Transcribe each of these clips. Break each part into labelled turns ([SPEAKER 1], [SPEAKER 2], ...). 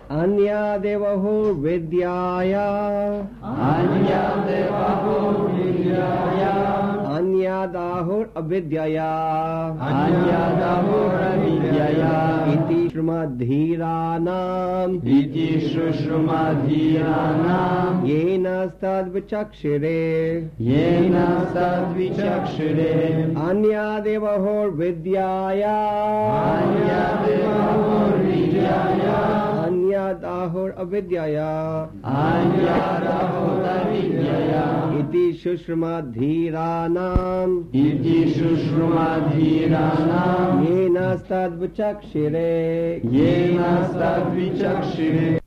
[SPEAKER 1] Anya devahur vidyaya.
[SPEAKER 2] Anya devahur vidyaya.
[SPEAKER 1] Anya dahur avidyaya.
[SPEAKER 2] Anya dahur avidyaya.
[SPEAKER 1] Iti shrumadhiranam.
[SPEAKER 2] Iti shrumadhiranam.
[SPEAKER 1] Yena stad vichakshire.
[SPEAKER 2] Yena sad vichakshire.
[SPEAKER 1] Anya devahur vidyaya.
[SPEAKER 2] Anya devahur vidyaya.
[SPEAKER 1] Anya dahur avidyaya.
[SPEAKER 2] Anya dahur avidyaya.
[SPEAKER 1] Iti shushrumadhiranam.
[SPEAKER 2] Iti shrumadhiranam.
[SPEAKER 1] Yena stad vichakshire.
[SPEAKER 2] Yena sad vichakshire.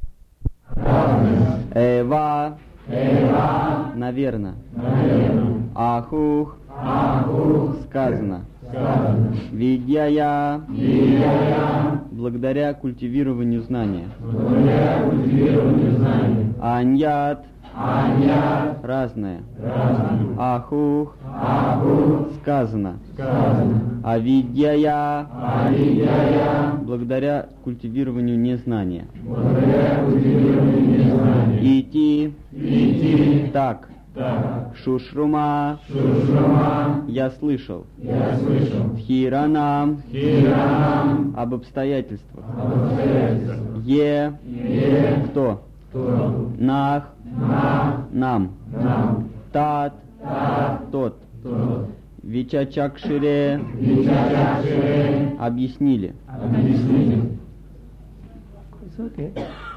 [SPEAKER 3] Эва,
[SPEAKER 2] Эва,
[SPEAKER 3] наверно.
[SPEAKER 2] наверно.
[SPEAKER 3] Ахух,
[SPEAKER 2] Ахух,
[SPEAKER 3] сказано.
[SPEAKER 2] сказано.
[SPEAKER 3] Видяя,
[SPEAKER 2] Видяя,
[SPEAKER 3] благодаря культивированию знания.
[SPEAKER 2] благодаря культивированию знаний.
[SPEAKER 3] Аньят,
[SPEAKER 2] Аньят,
[SPEAKER 3] разное.
[SPEAKER 2] разное.
[SPEAKER 3] Ахух,
[SPEAKER 2] Ахух,
[SPEAKER 3] сказано.
[SPEAKER 2] сказано.
[SPEAKER 3] Авидьяя,
[SPEAKER 2] Авидяя,
[SPEAKER 3] благодаря культивированию незнания.
[SPEAKER 2] благодаря культивированию незнания.
[SPEAKER 3] Ити,
[SPEAKER 2] Идти,
[SPEAKER 3] так.
[SPEAKER 2] так.
[SPEAKER 3] Шушрума,
[SPEAKER 2] Шушрума,
[SPEAKER 3] я слышал.
[SPEAKER 2] я слышал.
[SPEAKER 3] Хиранам,
[SPEAKER 2] Хиранам,
[SPEAKER 3] об обстоятельствах.
[SPEAKER 2] обстоятельства.
[SPEAKER 3] Е, кто?
[SPEAKER 2] Кто?
[SPEAKER 3] Нах, нам.
[SPEAKER 2] Нам.
[SPEAKER 3] Тат, тот.
[SPEAKER 2] Тот.
[SPEAKER 3] Вичачакшире,
[SPEAKER 2] Вичачакшире,
[SPEAKER 3] объяснили.
[SPEAKER 2] объяснили.
[SPEAKER 1] It's okay.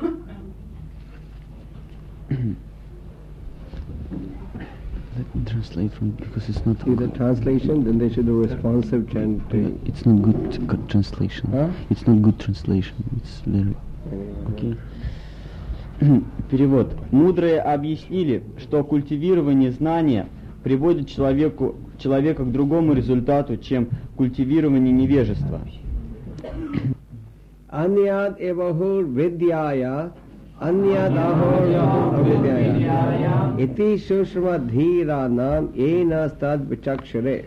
[SPEAKER 3] Let me translate from because it's not.
[SPEAKER 1] See the translation, then they should do responsive chanting.
[SPEAKER 3] It's not good translation.
[SPEAKER 1] Huh?
[SPEAKER 3] It's not good translation. It's very okay. Перевод. Мудрые объяснили, что культивирование знания приводит человека к другому результату, чем культивирование невежества.
[SPEAKER 1] Anyad evahur vidyaya. Anyad ahur avidyaya. Iti shushrumadhiranam yena stad vichakshire.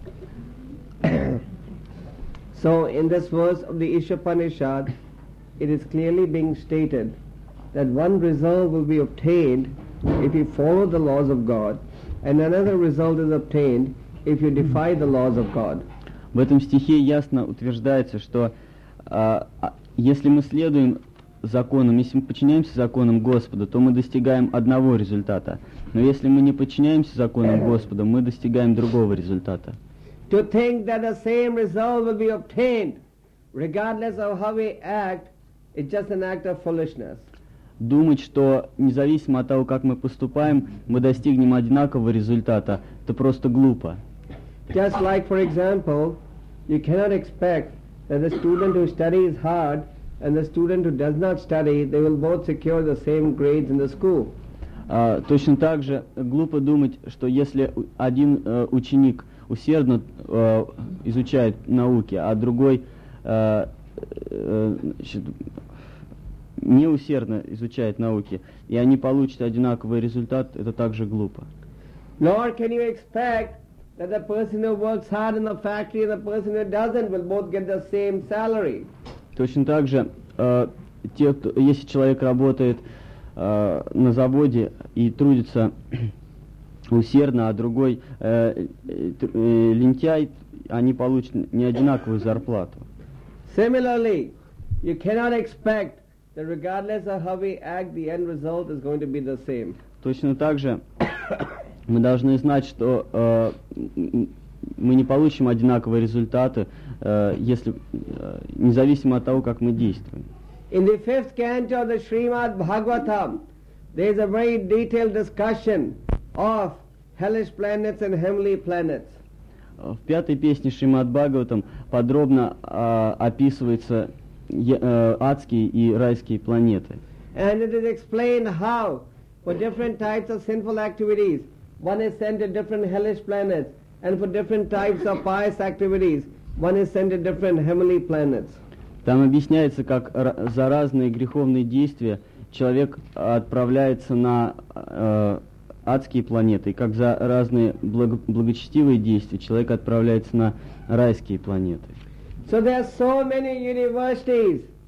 [SPEAKER 1] So in this verse of the Ishopanishad, it is clearly being stated that one result will be obtained if you follow the laws of God, and another result is obtained if you defy the laws of God.
[SPEAKER 3] В этом стихе ясно утверждается, что если мы следуем законам, если мы подчиняемся законам Господа, то мы достигаем одного результата. Но если мы не подчиняемся законам Господа, мы достигаем другого результата.
[SPEAKER 1] To think that the same result will be obtained regardless of how we act is just an act of foolishness.
[SPEAKER 3] Думать, что независимо от того, как мы поступаем, мы достигнем одинакового результата, это просто глупо.
[SPEAKER 1] Just like, for example, you cannot expect that the student who studies hard and the student who does not study, they will both secure the same grades in the school.
[SPEAKER 3] Точно так же глупо думать, что если один ученик усердно изучает науки, а другой неусердно изучает науки, и они получат одинаковый результат, это также глупо.
[SPEAKER 1] Nor can you expect that the person who works hard in the factory and the person who doesn't will both get the same salary.
[SPEAKER 3] Точно так же, если человек работает на заводе и трудится усердно, а другой лентяй, они получат не одинаковую зарплату.
[SPEAKER 1] Similarly, you cannot expect that regardless of how we act, the end result is going to be the same.
[SPEAKER 3] Точно так же мы должны знать, что мы не получим одинаковые результаты, если независимо от того, как мы действуем.
[SPEAKER 1] In the 5th canto of the Srimad Bhagavatam, there is a very detailed discussion of hellish planets and heavenly planets.
[SPEAKER 3] В 5-й песне Шримад Бхагаватам подробно описываются адские и райские планеты.
[SPEAKER 1] And it is explained how, for different types of sinful activities, one is sent to different hellish planets, and for different types of pious activities, one is sent to different heavenly planets.
[SPEAKER 3] Там объясняется, как за разные греховные действия человек отправляется на адские планеты, и как за разные благочестивые действия человек отправляется на райские планеты.
[SPEAKER 1] So there are so many universities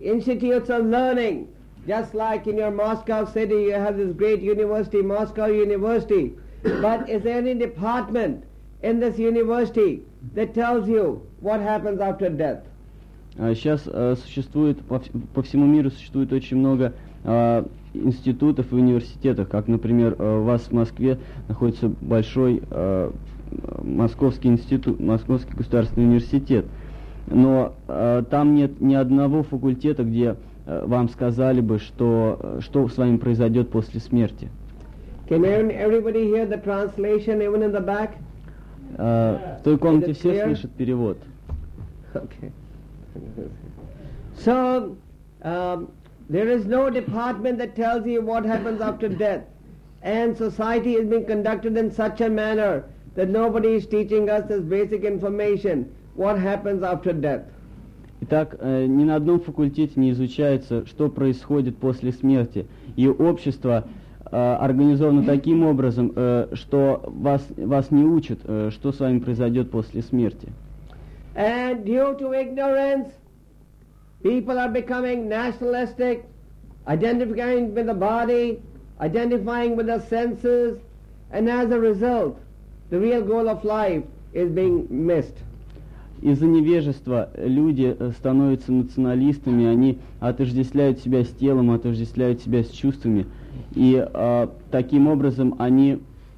[SPEAKER 1] institutes of learning. Just like in your Moscow city, you have this great university, Moscow University. But is there any department in this university that tells you what happens after death?
[SPEAKER 3] Сейчас существует, по всему миру существует очень много институтов и университетов, как, например, у вас в Москве находится большой Московский институт, Московский государственный университет. Но там нет ни одного факультета, где вам сказали бы, что с вами произойдет после смерти.
[SPEAKER 1] Can everybody hear the translation even in the back?
[SPEAKER 3] В той комнате все слышат перевод.
[SPEAKER 1] Okay. So, there is no department that tells you what happens after death. And society is being conducted in such a manner that nobody is teaching us this basic information, what happens after death.
[SPEAKER 3] Итак, ни на одном факультете не изучается, что происходит после смерти. И общество организовано таким образом, что вас не учат, что с вами произойдет после смерти.
[SPEAKER 1] And due to ignorance, people are becoming nationalistic, identifying with the body, identifying with the senses, and as a result, the real goal of life is being missed.
[SPEAKER 3] Из-за невежества люди становятся националистами, они отождествляют себя с телом, отождествляют себя с чувствами, и таким образом они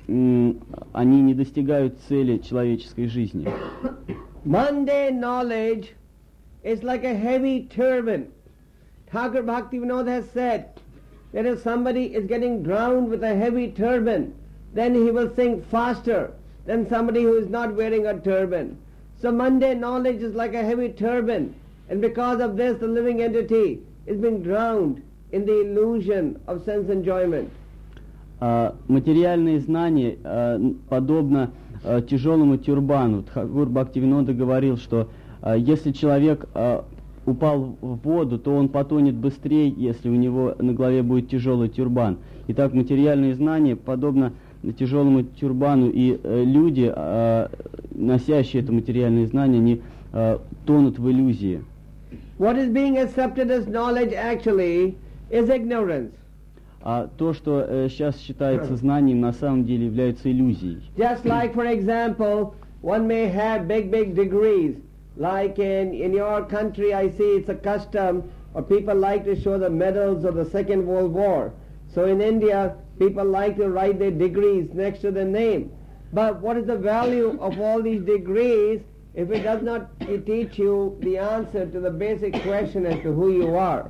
[SPEAKER 3] не достигают цели человеческой жизни.
[SPEAKER 1] Mundane knowledge is like a heavy turban. Thakur Bhaktivinoda has said that if somebody is getting drowned with a heavy turban, then he will sink faster than somebody who is not wearing a turban. So mundane knowledge is like a heavy turban, and because of this the living entity is being drowned in the illusion of sense enjoyment.
[SPEAKER 3] Материальные знания подобно тяжелому тюрбану. Тхакур Бхактивинода говорил, что если человек упал в воду, то он потонет быстрее, если у него на голове будет тяжелый тюрбан. Итак, материальные знания подобно тяжелому тюрбану, и люди, носящие это материальные знания, они тонут в иллюзии.
[SPEAKER 1] What is being accepted as knowledge actually is ignorance.
[SPEAKER 3] А то, что сейчас считается знанием, на самом деле является иллюзией.
[SPEAKER 1] Just like, for example, one may have big degrees. Like in your country, I see it's a custom, or people like to show the medals of the Second World War. So in India, people like to write their degrees next to their name. But what is the value of all these degrees if it does not teach you the answer to the basic question as to who you are?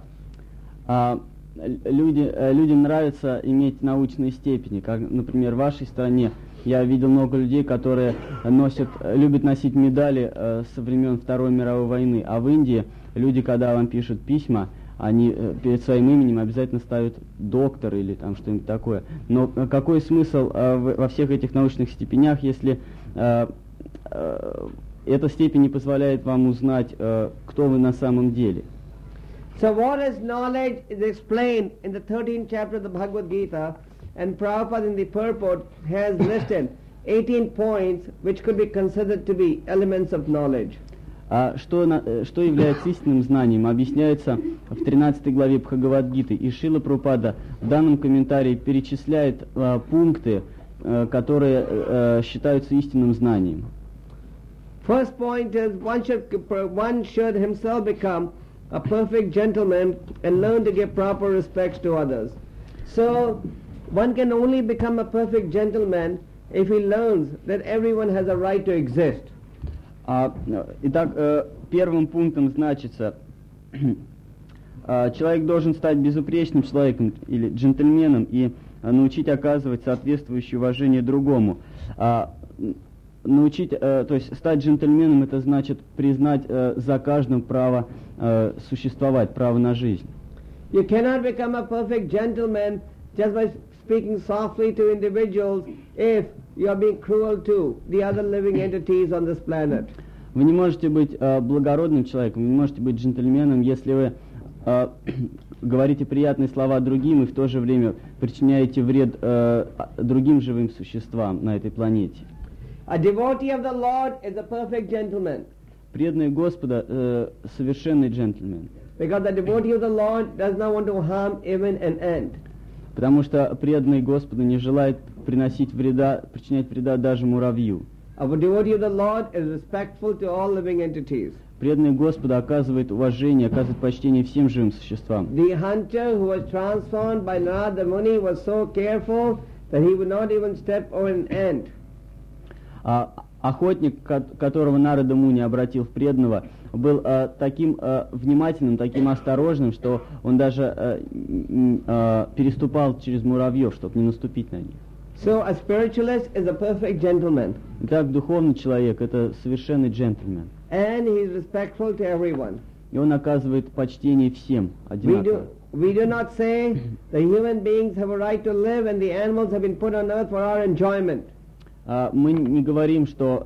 [SPEAKER 3] Людям нравится иметь научные степени, как, например, в вашей стране. Я видел много людей, которые любят носить медали со времен Второй мировой войны. А в Индии люди, когда вам пишут письма, они перед своим именем обязательно ставят доктор или там что-нибудь такое. Но какой смысл во всех этих научных степенях, если эта степень не позволяет вам узнать, кто вы на самом деле?
[SPEAKER 1] So what is knowledge is explained in the 13th chapter of the Bhagavad Gita, and Prabhupada in the purport has listed 18 points which could be considered to be elements of knowledge.
[SPEAKER 3] Что является истинным знанием, объясняется в 13 главе Бхагавад-гиты, и Шрила Прабхупада в данном комментарии перечисляет пункты, которые считаются истинным знанием.
[SPEAKER 1] First point is one should himself become a perfect gentleman and learn to give proper respects to others. So one can only become a perfect gentleman if he learns that everyone has a right to exist.
[SPEAKER 3] Итак, первым пунктом значится, человек должен стать безупречным человеком или джентльменом и научить оказывать соответствующее уважение другому. То есть стать джентльменом, это значит признать за каждым право существовать, право на жизнь.
[SPEAKER 1] You cannot become a perfect gentleman just by speaking softly to individuals if you are being cruel to the other living entities on this planet.
[SPEAKER 3] Вы не можете быть благородным человеком, вы не можете быть джентльменом, если вы говорите приятные слова другим и в то же время причиняете вред другим живым существам на этой планете.
[SPEAKER 1] A devotee of the Lord is a perfect gentleman.
[SPEAKER 3] Преданный Господа совершенный джентльмен.
[SPEAKER 1] Because the devotee of the Lord does not want to harm even an ant.
[SPEAKER 3] Потому что преданный Господу не желает причинять вреда даже муравью.
[SPEAKER 1] Our devotee of the Lord is respectful to all living entities.
[SPEAKER 3] Преданный Господу оказывает уважение, оказывает почтение всем живым существам.
[SPEAKER 1] The hunter who was transformed by Narada Muni was so careful that he would not even step over an ant.
[SPEAKER 3] Охотник, которого Нарада Муни обратил в преданного, был таким внимательным, таким осторожным, что он даже переступал через муравьев, чтобы не наступить на них.
[SPEAKER 1] So a spiritualist is a perfect gentleman.
[SPEAKER 3] Итак, духовный человек — это совершенный джентльмен.
[SPEAKER 1] And he is respectful to everyone.
[SPEAKER 3] И он оказывает почтение всем одинаково.
[SPEAKER 1] We do not say the human beings have a right to live and the animals have been put on earth for our enjoyment.
[SPEAKER 3] Мы не говорим, что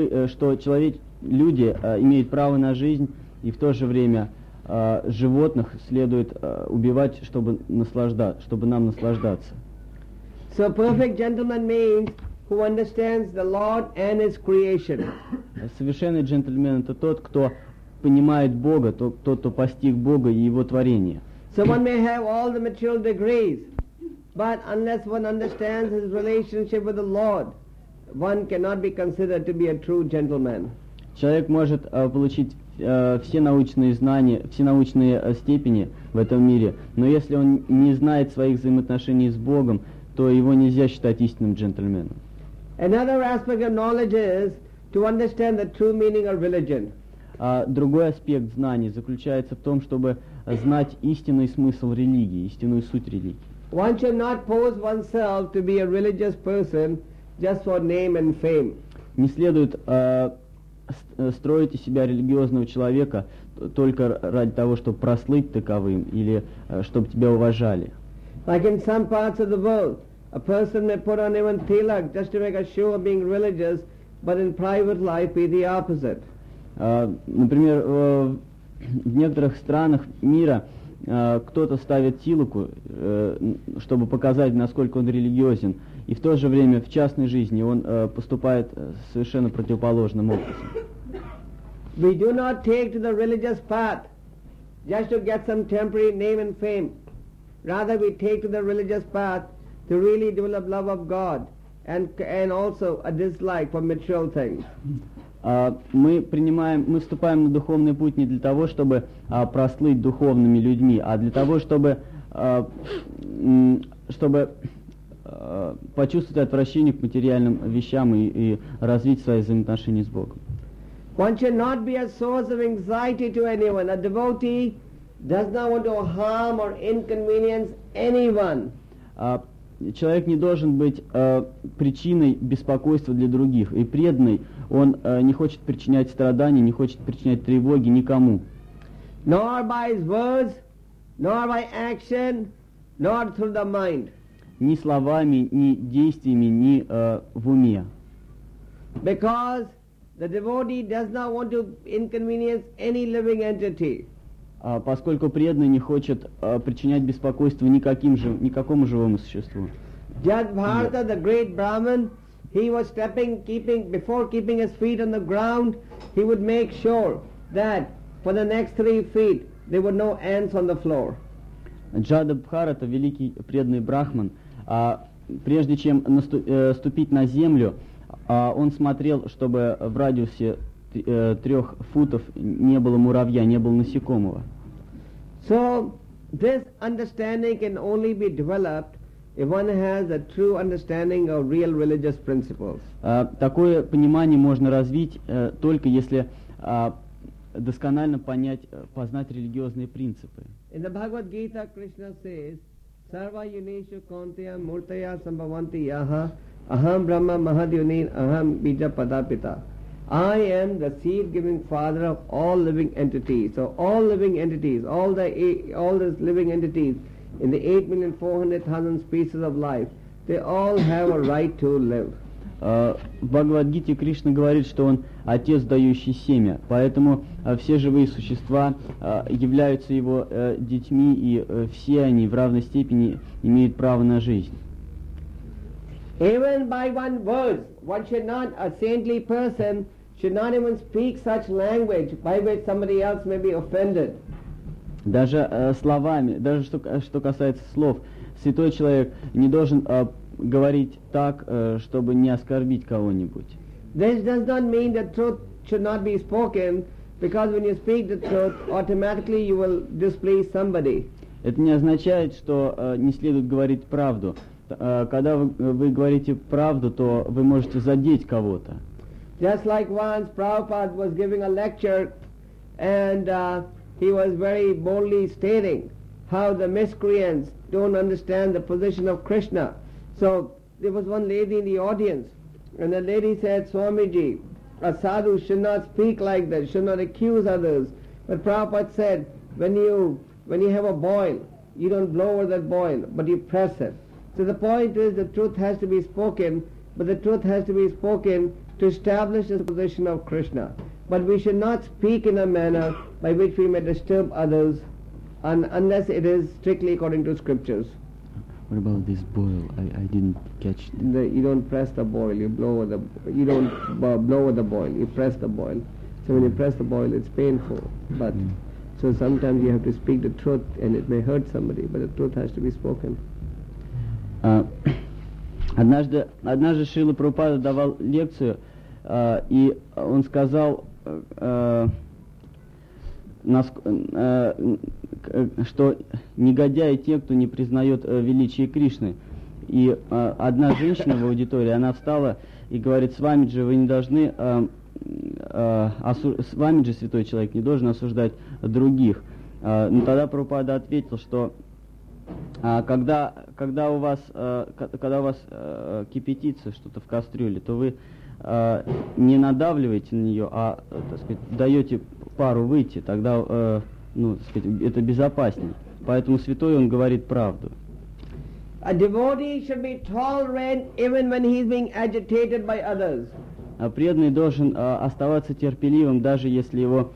[SPEAKER 3] люди имеют право на жизнь, и в то же время животных следует убивать, чтобы нам наслаждаться.
[SPEAKER 1] So perfect gentleman means who understands the Lord and His creation.
[SPEAKER 3] Совершенный джентльмен — это тот, кто понимает Бога, тот, кто постиг Бога и Его творение.
[SPEAKER 1] So one may have all the material degrees, but unless one understands his relationship with the Lord, one cannot be considered to be a true gentleman.
[SPEAKER 3] Человек может получить все научные знания, все научные степени в этом мире, но если он не знает своих взаимоотношений с Богом, то его нельзя считать истинным джентльменом.
[SPEAKER 1] Another aspect of knowledge is to understand the true meaning of religion.
[SPEAKER 3] Другой аспект знаний заключается в том, чтобы знать истинный смысл религии, истинную суть религии.
[SPEAKER 1] One should not pose oneself to be a religious person just for name and fame.
[SPEAKER 3] Не следует строить из себя религиозного человека только ради того, чтобы прослыть таковым или чтобы тебя уважали.
[SPEAKER 1] Like in some parts of the world, a person may put on even tilak just to make a show of being religious, but in private life be the opposite.
[SPEAKER 3] Например, в некоторых странах мира кто-то ставит тилоку, чтобы показать, насколько он религиозен, и в то же время в частной жизни он поступает совершенно противоположным образом.
[SPEAKER 1] We do not take to the religious path just to get some temporary name and fame. Rather, we take to the religious path to really develop love of God and also a dislike for material things.
[SPEAKER 3] Мы вступаем на духовный путь не для того, чтобы прослыть духовными людьми, а для того, чтобы почувствовать отвращение к материальным вещам и развить свои взаимоотношения с Богом.
[SPEAKER 1] One should not be a source of anxiety to anyone. A devotee does not want to harm or inconvenience anyone.
[SPEAKER 3] Человек не должен быть причиной беспокойства для других. И преданный, он не хочет причинять страдания, не хочет причинять тревоги никому.
[SPEAKER 1] Nor by his words, nor by action, nor through the mind.
[SPEAKER 3] Ни словами, ни действиями, ни в уме.
[SPEAKER 1] Because the devotee does not want to inconvenience any living entity.
[SPEAKER 3] Поскольку преданный не хочет причинять беспокойство никакому живому существу.
[SPEAKER 1] Judge Bharata, the great Brahmin, he was before keeping his feet on the ground, he would make sure that for the next 3 feet there were no ants on the floor.
[SPEAKER 3] Джада Бхарата, великий преданный брахман, прежде чем ступить на землю, он смотрел, чтобы в радиусе 3 футов не было муравья, не было насекомого.
[SPEAKER 1] So this understanding can only be developed if one has a true understanding of real religious principles.
[SPEAKER 3] Такое понимание можно развить только если досконально познать религиозные принципы.
[SPEAKER 1] In the Bhagavad Gita, Krishna says, Sarva yuneshu kauntaya murtaya sambhavanti yaha aham brahma mahadyunin aham bija padapita. I am the seed-giving father of all living entities. So all living entities, all these living entities in the 8,400,000 species of life, they all have a right to live.
[SPEAKER 3] В Бхагавад-гите Кришна говорит, что он отец, дающий семя, поэтому все живые существа являются его детьми, и все они в равной степени имеют право на жизнь.
[SPEAKER 1] Even by one word, a saintly person should not even speak such language by which somebody else may be offended.
[SPEAKER 3] Даже словами, даже что касается слов, святой человек не должен говорить так, чтобы не оскорбить кого-нибудь.
[SPEAKER 1] This does not mean that truth should not be spoken, because when you speak the truth, automatically you will displease somebody.
[SPEAKER 3] Это не означает, что не следует говорить правду. Когда вы говорите правду, то вы можете задеть кого-то.
[SPEAKER 1] Just like once Prabhupada was giving a lecture, and he was very boldly stating how the miscreants don't understand the position of Krishna. So there was one lady in the audience, and the lady said, Swamiji, a sadhu should not speak like that, should not accuse others. But Prabhupada said, when you have a boil, you don't blow over that boil, but you press it. So the point is, the truth has to be spoken, but the truth has to be spoken to establish the position of Krishna. But we should not speak in a manner by which we may disturb others, unless it is strictly according to scriptures.
[SPEAKER 3] What about this boil? I didn't catch it.
[SPEAKER 1] You don't press the boil, you blow over you don't blow over the boil, you press the boil. So when you press the boil, it's painful. But so sometimes you have to speak the truth, and it may hurt somebody, but the truth has to be spoken.
[SPEAKER 3] Однажды Шрила Прабхупада давал лекцию, и он сказал, что негодяи те, кто не признает величие Кришны. И одна женщина в аудитории, она встала и говорит: Свамиджи, вы не должны, Свамиджи, святой человек, не должен осуждать других. Но тогда Прабхупада ответил, что когда у вас кипятится что-то в кастрюле, то вы не надавливаете на нее, а, так сказать, даете пару выйти, тогда, так сказать, это безопаснее. Поэтому святой, он говорит правду.
[SPEAKER 1] A devotee should be tolerant even when he is being agitated by others.
[SPEAKER 3] Преданный должен оставаться терпеливым, даже если его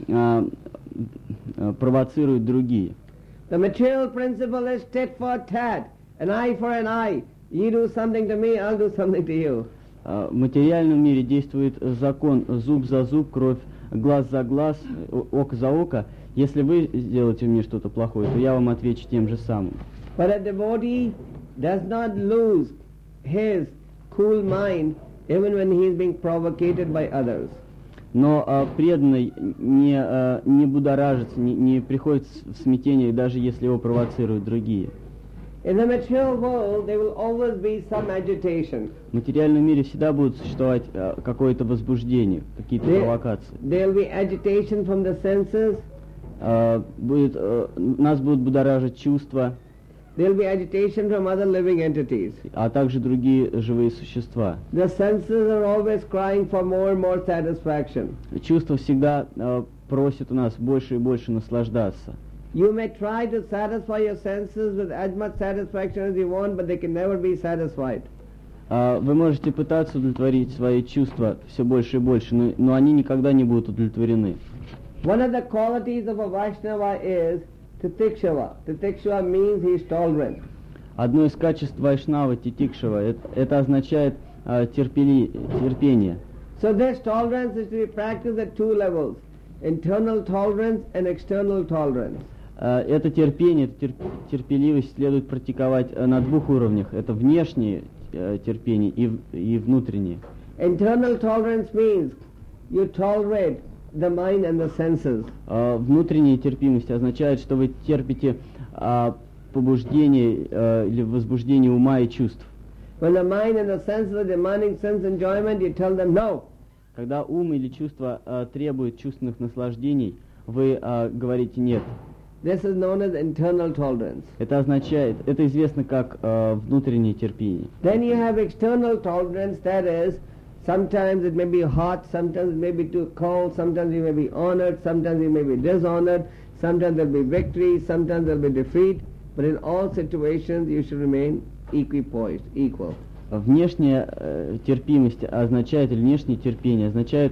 [SPEAKER 3] провоцируют другие.
[SPEAKER 1] The material principle is tit for tat, an eye for an eye. You do something to me, I'll do something to you.
[SPEAKER 3] В материальном мире действует закон зуб за зуб, кровь, глаз за глаз, око за око. Если вы сделаете мне что-то плохое, то я вам отвечу тем же самым.
[SPEAKER 1] But a devotee does not lose his cool mind even when he is being provocated by others.
[SPEAKER 3] Но преданный не будоражится, не приходит в смятение, даже если его провоцируют другие.
[SPEAKER 1] In the material world, there will always be some agitation.
[SPEAKER 3] В материальном мире всегда будет существовать какое-то возбуждение, какие-то провокации.
[SPEAKER 1] There will be agitation from the senses.
[SPEAKER 3] Нас будут будоражить чувства.
[SPEAKER 1] There will be agitation from other living entities.
[SPEAKER 3] А также другие живые существа.
[SPEAKER 1] The senses are always crying for more and more satisfaction.
[SPEAKER 3] Чувства всегда просят у нас больше и больше наслаждаться.
[SPEAKER 1] You may try to satisfy your senses with as much satisfaction as you want, but they can never be satisfied.
[SPEAKER 3] Вы можете пытаться удовлетворить свои чувства все больше и больше, но они никогда не будут удовлетворены.
[SPEAKER 1] One of the qualities of a Vaishnava is Titikshava. Titikshava means he is tolerant.
[SPEAKER 3] Одно из качеств Вайшнава, Титикшава, это означает терпение.
[SPEAKER 1] So this tolerance is to be practiced at two levels: internal tolerance and external tolerance.
[SPEAKER 3] Это терпение, терпеливость следует практиковать на двух уровнях. Это внешнее терпение и внутреннее.
[SPEAKER 1] Internal tolerance means you tolerate the mind and the senses.
[SPEAKER 3] Внутренняя терпимость означает, что вы терпите побуждение или возбуждение ума и чувств.
[SPEAKER 1] When the mind and the senses are demanding sense enjoyment, you tell them no.
[SPEAKER 3] Когда ум или чувство требуют чувственных наслаждений, вы говорите нет.
[SPEAKER 1] This is known as internal tolerance.
[SPEAKER 3] Это означает, это известно как внутреннее терпение.
[SPEAKER 1] Then you have external tolerance, that is, sometimes it may be hot, sometimes it may be too cold, sometimes you may be honored, sometimes you may be dishonored, sometimes there will be victory, sometimes there will be defeat, but in all situations you should remain equipoised, equal.
[SPEAKER 3] Внешняя терпимость означает, или внешнее терпение означает,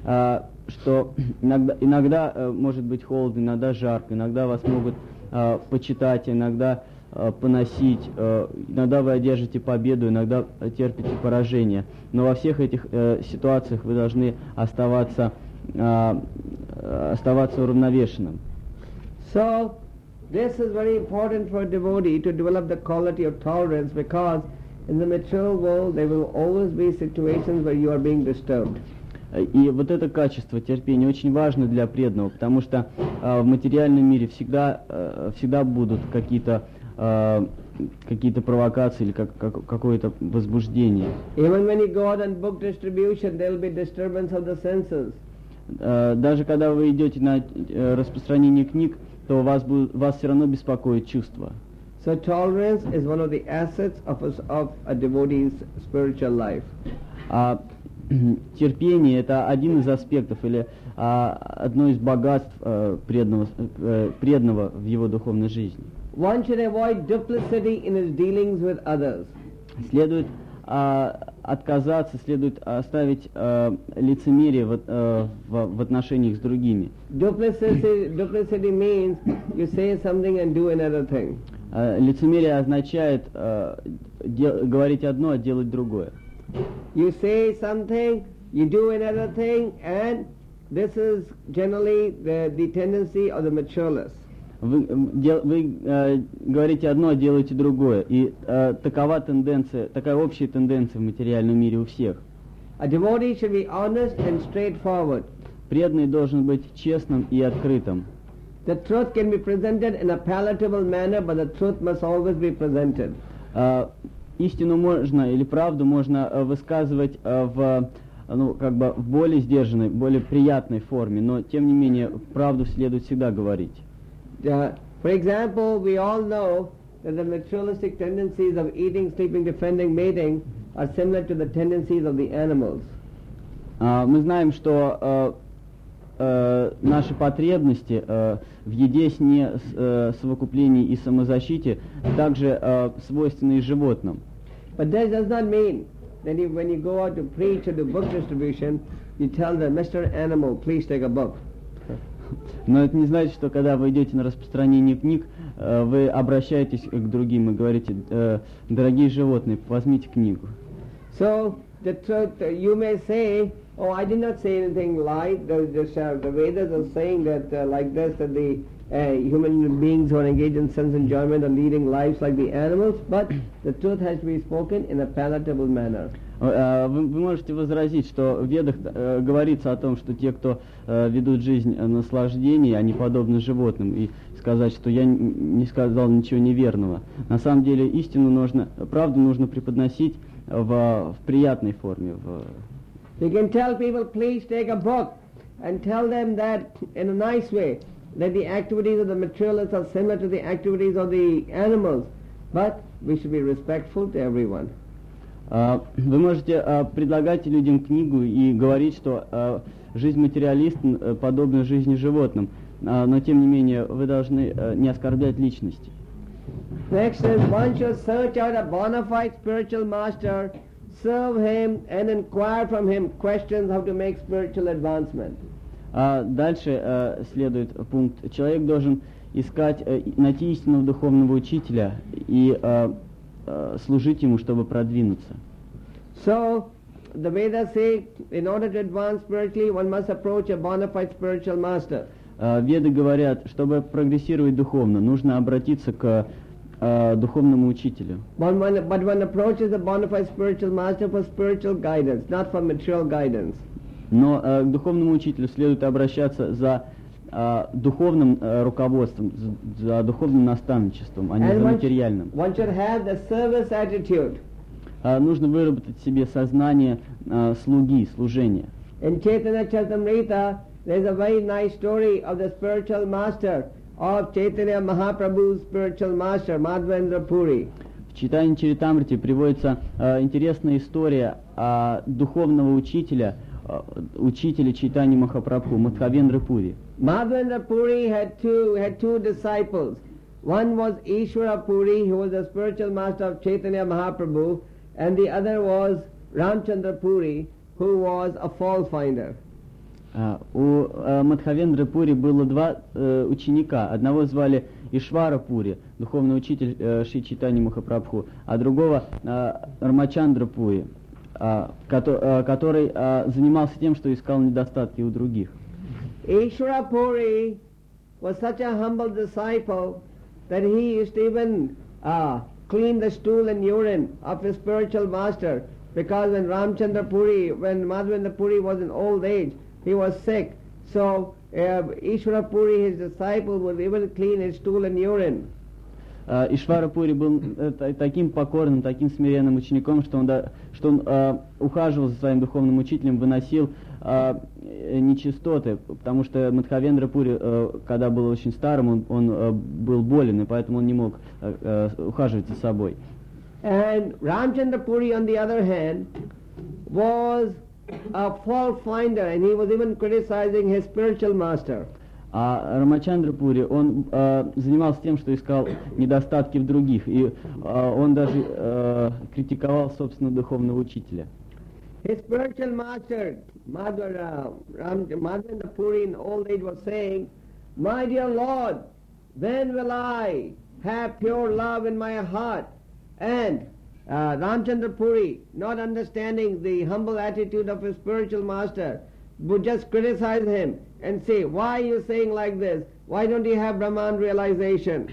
[SPEAKER 3] что иногда может быть холодно, иногда жарко, иногда вас могут почитать, иногда поносить, иногда вы одержите победу, иногда терпите поражение. Но во всех этих ситуациях вы должны оставаться уравновешенным.
[SPEAKER 1] So, This is very important for a devotee to develop the quality of tolerance, because in the material world there will always be situations where you are being disturbed.
[SPEAKER 3] И вот это качество терпения очень важно для преданного, потому что в материальном мире всегда будут какие-то провокации или какое-то возбуждение.
[SPEAKER 1] Even when you go out on book distribution, there will be disturbance of the senses.
[SPEAKER 3] Даже когда вы идете на распространение книг, то вас все равно беспокоит чувство.
[SPEAKER 1] So tolerance is one of the assets of a devotee's spiritual life.
[SPEAKER 3] Терпение — это один из аспектов или одно из богатств преданного в его духовной жизни.
[SPEAKER 1] One should avoid duplicity in his dealings with others.
[SPEAKER 3] Следует следует оставить лицемерие в отношениях с другими.
[SPEAKER 1] Duplicity means you say something and do another thing.
[SPEAKER 3] Лицемерие означает говорить одно, а делать другое.
[SPEAKER 1] You say something, you do another thing, and this is generally the tendency of the materialist.
[SPEAKER 3] Вы говорите одно, а делаете другое. И такая общая тенденция в материальном мире у всех.
[SPEAKER 1] A devotee should be honest and straightforward.
[SPEAKER 3] Преданный должен быть честным и открытым.
[SPEAKER 1] The truth can be presented in a palatable manner, but the truth must always be presented.
[SPEAKER 3] Истину можно или правду можно высказывать в более сдержанной, более приятной форме, но тем не менее правду следует всегда говорить.
[SPEAKER 1] For example, we all know that the materialistic tendencies of eating, sleeping, defending, mating are similar to the tendencies of the animals.
[SPEAKER 3] Мы знаем, что наши потребности в еде, сне, совокуплении и самозащите также свойственны и животным.
[SPEAKER 1] But that does not mean that when you go out to preach or do book distribution, you tell them, Mr. Animal, please take a book.
[SPEAKER 3] Но это не значит, что когда вы идете на распространение книг, вы обращаетесь к другим и говорите: дорогие животные, возьмите книгу.
[SPEAKER 1] So the truth, you may say, oh, I did not say anything like the Vedas are saying that like this, that the human beings who are engaged in sense enjoyment are leading lives like the animals, but the truth has to be spoken in a palatable manner.
[SPEAKER 3] Вы можете возразить, что в Ведах говорится о том, что те, кто ведут жизнь наслаждений, они подобны животным, и сказать, что я не сказал ничего неверного. На самом деле правду нужно преподносить в приятной форме.
[SPEAKER 1] You can tell people, please take a book, and tell them that in a nice way, that the activities of the materialists are similar to the activities of the animals, but we should be respectful to everyone.
[SPEAKER 3] Вы можете предлагать людям книгу и говорить, что жизнь материалиста подобна жизни животным, но тем не менее вы должны не оскорблять личности.
[SPEAKER 1] Next is, one should search out a bona fide spiritual master, serve him and inquire from him questions how to make spiritual advancement.
[SPEAKER 3] Дальше следует пункт. Человек должен найти истинного духовного учителя и служить ему, чтобы продвинуться.
[SPEAKER 1] So, the Vedas say, in order to advance spiritually, one must approach a bona fide spiritual master.
[SPEAKER 3] Веды говорят, чтобы прогрессировать духовно, нужно обратиться к духовному учителю.
[SPEAKER 1] But one approaches a bona fide spiritual master for spiritual guidance, not for material guidance.
[SPEAKER 3] Но к духовному учителю следует обращаться за духовным руководством, за духовным наставничеством, а не за материальным.
[SPEAKER 1] One should have the service attitude.
[SPEAKER 3] Нужно выработать в себе сознание слуги, служения.
[SPEAKER 1] In Chaitanya Charitamrita, there is a very nice story of the spiritual master of Chaitanya Mahaprabhu's spiritual master, Madhavendra Puri.
[SPEAKER 3] В Чайтанья Чаритамрите приводится интересная история духовного учителя Чайтаньи Махапрабху, Мадхавендра Пури.
[SPEAKER 1] Madhavendra Puri had two disciples. One was Ishvara Puri, who was the spiritual master of Chaitanya Mahaprabhu, and the other was Ramchandra Puri, who was a fault finder.
[SPEAKER 3] У Мадхавендры Пури было два ученика. Одного звали Ишвара Пури, духовный учитель Шри Чайтаньи Махапрабху, а другого Рамачандра Пури, который занимался тем, что искал недостатки у других.
[SPEAKER 1] Ishvara Puri was such a humble disciple that he used to even clean the stool and urine of his spiritual master, because when Madhavendra Puri was in old age, he was sick. So Ishvara Puri, his disciple, would even clean his stool and urine.
[SPEAKER 3] Ишвара Пури был таким покорным, таким смиренным учеником, что он ухаживал за своим духовным учителем, выносил нечистоты, потому что Мадхавендра Пури, когда был очень старым, он был болен, и поэтому он не мог ухаживать за собой.
[SPEAKER 1] And Ramchandra Puri, on the other hand, was a fault finder, and he was even criticizing his spiritual master.
[SPEAKER 3] А Рамачандра Пури, он занимался тем, что искал недостатки в других, и он даже критиковал собственного духовного учителя.
[SPEAKER 1] His spiritual master, Madhavendra Puri, in old age was saying, "My dear Lord, when will I have pure love in my heart?" And Ramchandra Puri, not understanding the humble attitude of his spiritual master, would just criticize him and say, "Why are you saying like this? Why don't you have Brahman realization?"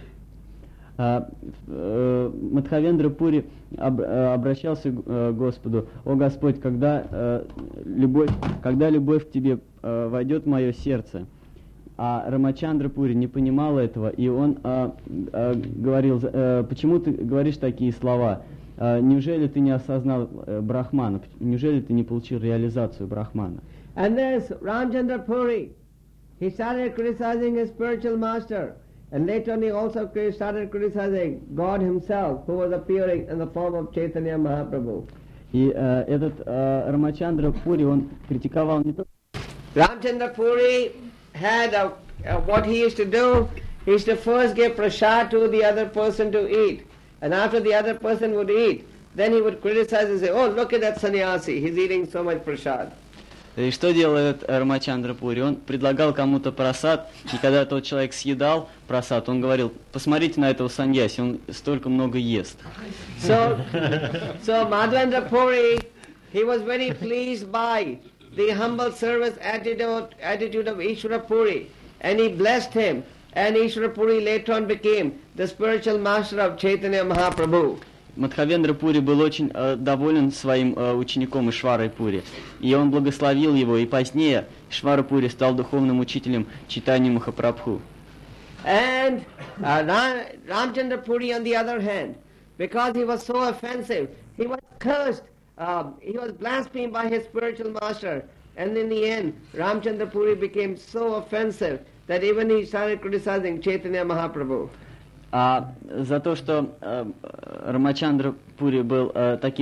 [SPEAKER 3] Мадхавендра Пури обращался к Господу: «О Господь, когда любовь к Тебе войдет в мое сердце?» А Рамачандра Пури не понимал этого, и он говорил: «Почему ты говоришь такие слова? Неужели ты не осознал Брахмана? Неужели ты не получил реализацию Брахмана?»
[SPEAKER 1] And this Ramchandra Puri, he started criticizing his spiritual master, and later on he also started criticizing God himself, who was appearing in the form of Chaitanya Mahaprabhu.
[SPEAKER 3] И этот Рамачандра Пури, он критиковал не только...
[SPEAKER 1] Ramchandra Puri had what he used to do. He used to first give prasad to the other person to eat, and after the other person would eat, then he would criticize and say, "Oh, look at that sannyasi, he's eating so much prasad."
[SPEAKER 3] И что делал этот Рамачандра Пури? Он предлагал кому-то прасад, и когда тот человек съедал прасад, он говорил: «Посмотрите на этого саньяси, он столько много ест».
[SPEAKER 1] So Madhavendra Puri, he was very pleased by the humble service attitude of Ishvara Puri, and he blessed him, and Ishvara Puri later on became the spiritual master of Chaitanya Mahaprabhu.
[SPEAKER 3] Мадхавендра Пури был очень доволен своим учеником Ишварой Пури, и он благословил его, и позднее Ишвара Пури стал духовным учителем Чайтаньи Махапрабху.
[SPEAKER 1] And Ramchandra Puri, on the other hand, because he was so offensive, he was cursed, he was blasphemed by his spiritual master, and in the end Ramchandra Puri became so offensive that even he started criticizing Chaitanya Mahaprabhu.
[SPEAKER 3] А за то, что Рамачандра Пури был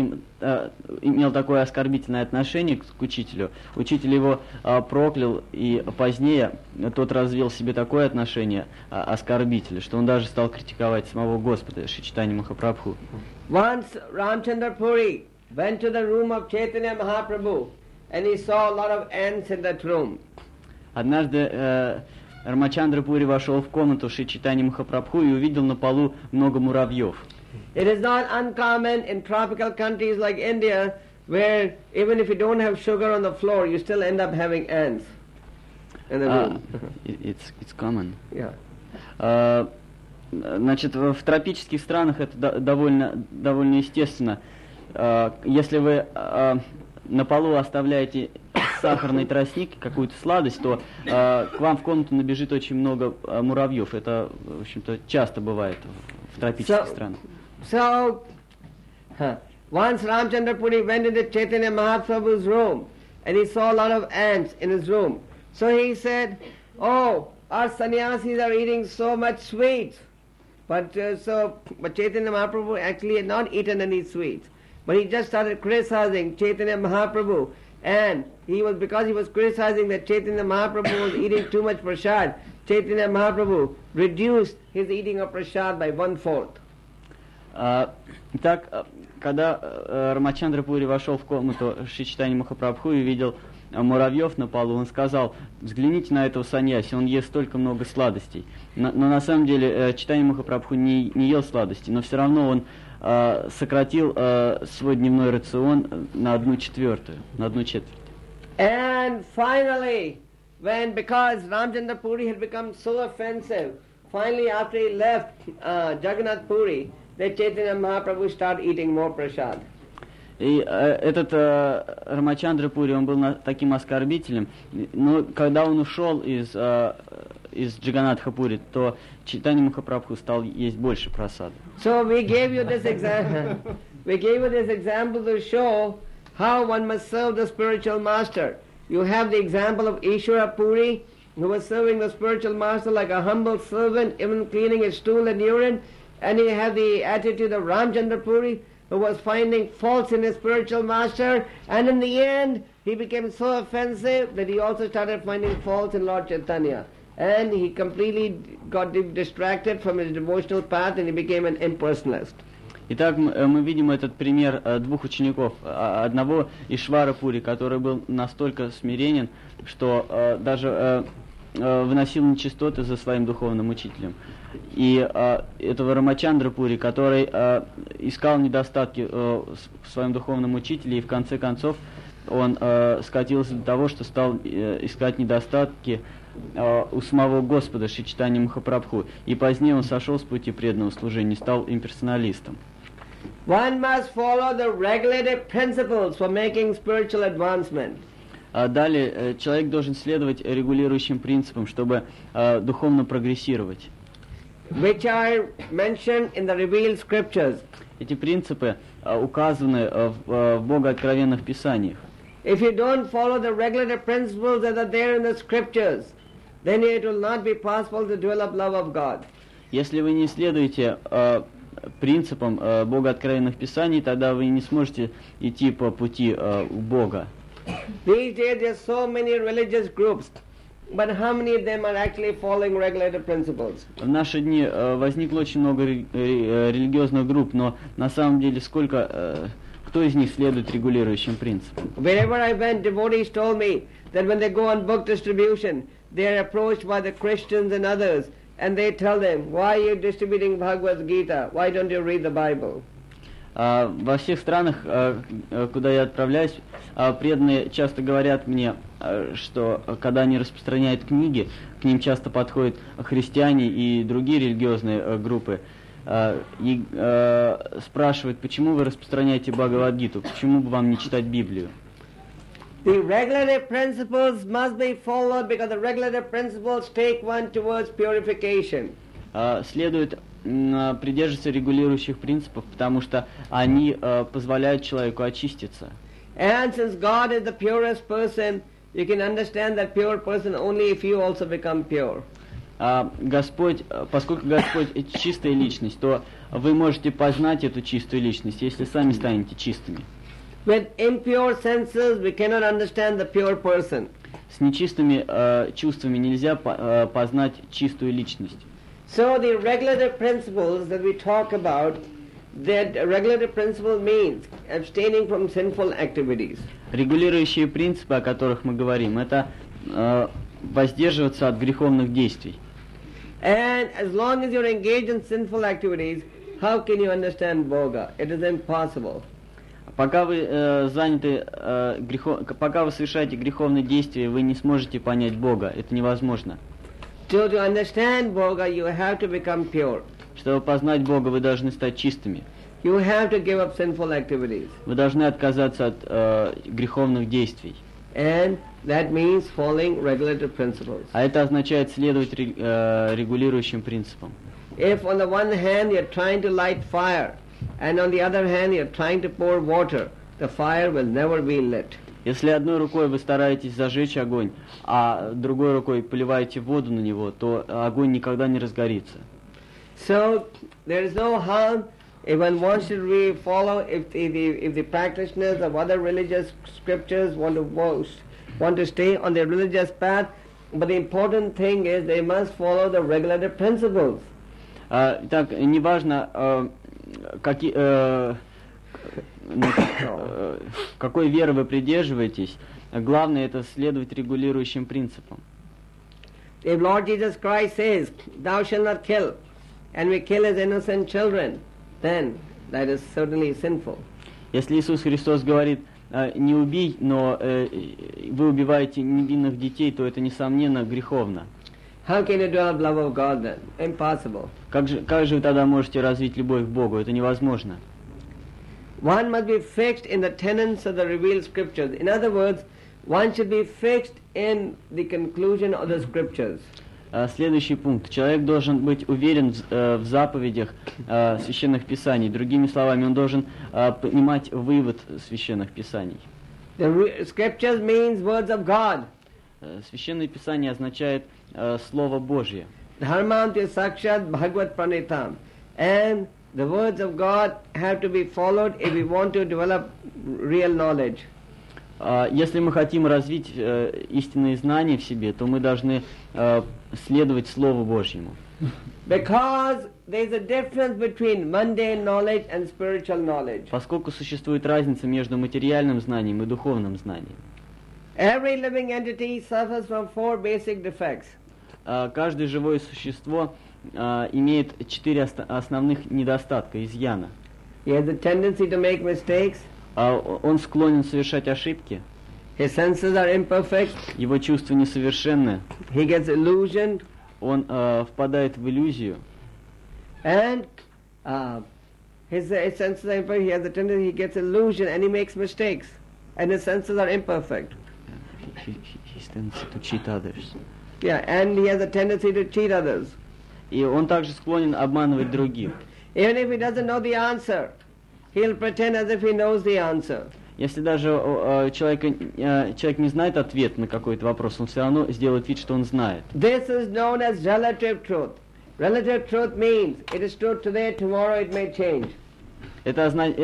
[SPEAKER 3] имел такое оскорбительное отношение к учителю, учитель его проклял, и позднее тот развил себе такое отношение оскорбителя, что он даже стал критиковать самого Господа, Шри Чайтаньи Махапрабху.
[SPEAKER 1] Once Ramchandra Puri went to the room of Chaitanya Mahaprabhu, and he saw a lot of ants in that room.
[SPEAKER 3] Однажды Рамачандра Пури вошел в комнату Шри Чайтаньи Махапрабху и увидел на полу много муравьев.
[SPEAKER 1] It is not uncommon in tropical countries like India, where even if you don't have sugar on the floor, you still end up having ants in the room.
[SPEAKER 3] It's common.
[SPEAKER 1] Yeah.
[SPEAKER 3] Значит, в тропических странах это довольно естественно. Если вы на полу оставляете сахарный тростник, какую-то сладость, то к вам в комнату набежит очень много муравьев. Это, в общем-то, часто бывает в тропических странах.
[SPEAKER 1] So, once Ramchandra Puri went into Chaitanya Mahaprabhu's room, and he saw a lot of ants in his room. So he said, "Oh, our sannyasis are eating so much sweets." But Chaitanya Mahaprabhu actually had not eaten any sweets. But he just started criticizing Chaitanya Mahaprabhu. And because he was criticizing that Chaitanya Mahaprabhu was eating too much prasad, Chaitanya Mahaprabhu reduced his eating of prasad by 1/4.
[SPEAKER 3] Итак, когда Рамачандра Пури вошел в комнату Шри Чайтаньи Махапрабху и видел муравьев на полу, он сказал: «Взгляните на этого саньяси, он ест столько много сладостей». Но на самом деле Чайтаньи Махапрабху не ел сладостей, но все равно он сократил свой дневной рацион на 1/4.
[SPEAKER 1] And finally, because Ramchandra Puri had become so offensive, finally after he left Jagannath Puri, that Chaitanya Mahaprabhu started eating more prasad.
[SPEAKER 3] И этот Рамачандра Пури, он был таким оскорбителем, но когда он ушел из Джаганатха Пури, то Чайтанья Махапрабху стал есть больше прасады.
[SPEAKER 1] So we gave you this example. We gave you this example to show how one must serve the spiritual master. You have the example of Ishwara Puri, who was serving the spiritual master like a humble servant, even cleaning his stool and urine. And you have the attitude of Ramchandra Puri, who was finding faults in his spiritual master. And in the end, he became so offensive that he also started finding faults in Lord Chaitanya. And he completely got distracted from his devotional path and he became an impersonalist.
[SPEAKER 3] Итак, мы видим этот пример двух учеников. Одного Ишвара Пури, который был настолько смиренен, что даже выносил нечистоты за своим духовным учителем. И этого Рамачандра Пури, который искал недостатки в своем духовном учителе, и в конце концов он скатился до того, что стал искать недостатки у самого Господа Шри Чайтаньи Махапрабху. И позднее он сошел с пути преданного служения, стал имперсоналистом.
[SPEAKER 1] One must follow the regulative principles for making spiritual advancement.
[SPEAKER 3] Далее человек должен следовать регулирующим принципам, чтобы духовно прогрессировать.
[SPEAKER 1] Which are mentioned in the revealed scriptures.
[SPEAKER 3] Эти принципы указаны в богооткровенных писаниях.
[SPEAKER 1] If you don't follow the regulative principles that are there in the scriptures, then it will not be possible to develop love of God.
[SPEAKER 3] Если вы не следуете принципам богооткровенных писаний, тогда вы не сможете идти по пути Бога.
[SPEAKER 1] These days there are so many religious groups, but how many of them are actually following regulative principles?
[SPEAKER 3] В наши дни возникло очень много религиозных групп, но на самом деле кто из них следует регулирующим принципам?
[SPEAKER 1] Wherever I went, devotees told me that when they go on book distribution, they are approached by the Christians and others, and they tell them, why are you distributing Bhagavad Gita? Why don't you read the Bible?
[SPEAKER 3] Во всех странах, куда я отправляюсь, преданные часто говорят мне, что когда они распространяют книги, к ним часто подходят христиане и другие религиозные группы, и спрашивают, почему вы распространяете Бхагавад-гиту, почему бы вам не читать Библию?
[SPEAKER 1] The regulative principles must be followed because the regulative principles take one towards purification.
[SPEAKER 3] Следует придерживаться регулирующих принципов, потому что они позволяют человеку очиститься.
[SPEAKER 1] And since God is the purest person, you can understand that pure person only if you also become pure.
[SPEAKER 3] Поскольку Господь чистая личность, то вы можете познать эту чистую личность, если сами станете чистыми.
[SPEAKER 1] With impure senses, we cannot understand the pure person.
[SPEAKER 3] С нечистыми чувствами нельзя познать чистую личность.
[SPEAKER 1] So the regulative principles that we talk about, that regulative principle means abstaining from sinful activities.
[SPEAKER 3] Регулирующие принципы, о которых мы говорим, это воздерживаться от греховных действий.
[SPEAKER 1] And as long as you're engaged in sinful activities, how can you understand Bhoga? It is impossible.
[SPEAKER 3] Пока вы пока вы совершаете греховные действия, вы не сможете понять Бога. Это невозможно.
[SPEAKER 1] So to understand Bhoga, you have to become pure.
[SPEAKER 3] Чтобы познать Бога, вы должны стать чистыми.
[SPEAKER 1] You have to give up sinful activities.
[SPEAKER 3] Вы должны отказаться от греховных действий.
[SPEAKER 1] And that means following regulative principles.
[SPEAKER 3] А это означает следовать регулирующим принципам.
[SPEAKER 1] If on the one hand you're trying to light fire, and on the other hand you're trying to pour water, the fire will never be lit.
[SPEAKER 3] Если одной рукой вы стараетесь зажечь огонь, а другой рукой поливаете воду на него, то огонь никогда не разгорится.
[SPEAKER 1] So there is no harm if one wants to really follow, if the practitioners of other religious scriptures want to stay on their religious path, but the important thing is they must follow the regulative principles.
[SPEAKER 3] Так, неважно, какой веры вы придерживаетесь, главное это следовать регулирующим принципам.
[SPEAKER 1] If Lord Jesus Christ says, "Thou shalt not kill," and we kill his innocent children, then that is certainly sinful.
[SPEAKER 3] Если Иисус Христос говорит, не убей, но вы убиваете невинных детей, то это несомненно греховно.
[SPEAKER 1] How can you develop love of God then? Impossible.
[SPEAKER 3] Как же вы тогда можете развить любовь к Богу? Это невозможно.
[SPEAKER 1] One must be fixed in the tenets of the revealed scriptures. In other words, one should be fixed in the conclusion of the scriptures.
[SPEAKER 3] Следующий пункт. Человек должен быть уверен в заповедях священных писаний. Другими словами, он должен понимать вывод священных писаний.
[SPEAKER 1] The scriptures means words of God.
[SPEAKER 3] Священное писание означает Слово Божье.
[SPEAKER 1] Dharmanti sakshat bhagavad pranitam. And the words of God have to be followed if we want to develop real knowledge.
[SPEAKER 3] Если мы хотим развить истинные знания в себе, то мы должны следовать Слову Божьему.
[SPEAKER 1] Because there is a difference between mundane knowledge and spiritual knowledge.
[SPEAKER 3] Поскольку существует разница между материальным знанием и духовным знанием.
[SPEAKER 1] Every living entity suffers from 4 basic defects.
[SPEAKER 3] Каждое живое существо имеет 4 основных недостатка, изъяна.
[SPEAKER 1] He has a tendency to make mistakes.
[SPEAKER 3] Он склонен совершать ошибки.
[SPEAKER 1] His senses are imperfect.
[SPEAKER 3] Его чувства несовершенны.
[SPEAKER 1] He gets illusioned.
[SPEAKER 3] Он впадает в иллюзию.
[SPEAKER 1] And his senses are imperfect. He has a tendency, he gets illusioned and he makes mistakes. And his senses are imperfect.
[SPEAKER 3] He tends to cheat others.
[SPEAKER 1] Yeah, and he has a tendency to cheat others.
[SPEAKER 3] И он также склонен обманывать других.
[SPEAKER 1] Even if he doesn't know the answer, he'll pretend as if he knows the answer.
[SPEAKER 3] Если даже человек не знает ответ на какой-то вопрос, он все равно сделает вид, что он знает.
[SPEAKER 1] This is known as relative truth. Relative truth means it is true today, tomorrow it may change.
[SPEAKER 3] Это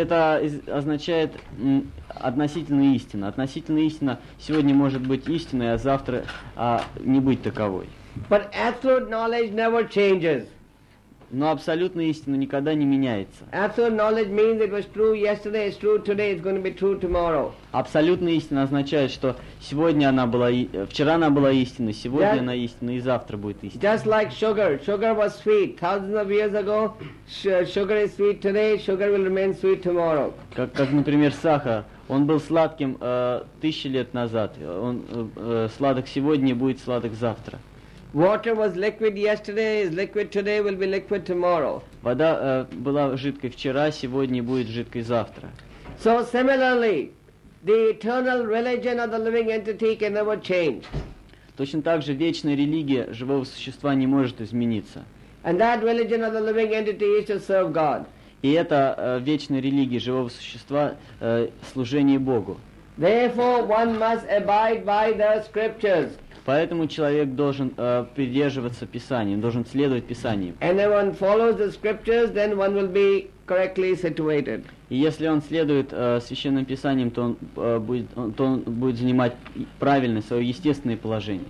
[SPEAKER 3] означает относительная истина. Относительная истина сегодня может быть истиной, а завтра не быть таковой.
[SPEAKER 1] But absolute knowledge never changes.
[SPEAKER 3] Но абсолютная истина никогда не меняется.
[SPEAKER 1] Absolute knowledge means it was true yesterday, it's true today, it's going to be true tomorrow.
[SPEAKER 3] Абсолютная истина означает, что вчера она была истиной, сегодня она истина и завтра будет истиной.
[SPEAKER 1] Just like sugar. Sugar was sweet. Thousands of years ago, sugar is sweet today, sugar will remain sweet tomorrow.
[SPEAKER 3] Как, например, сахар. Он был сладким 1000 лет назад. Он сладок сегодня и будет сладок завтра.
[SPEAKER 1] Water was liquid yesterday, is liquid today, will be liquid tomorrow.
[SPEAKER 3] Вода была жидкой вчера, сегодня будет жидкой завтра.
[SPEAKER 1] So similarly, the eternal religion of the living entity can never change.
[SPEAKER 3] Точно так же вечная религия живого существа не может измениться.
[SPEAKER 1] And that religion of the living entity is to serve God.
[SPEAKER 3] И это вечная религия живого существа служение Богу.
[SPEAKER 1] Therefore, one must abide by the scriptures.
[SPEAKER 3] Поэтому человек должен придерживаться Писанию, должен следовать Писанию.
[SPEAKER 1] And when one follows the scriptures, then one will be correctly situated.
[SPEAKER 3] И если он следует священным Писаниям, то он будет занимать правильное свое естественное положение.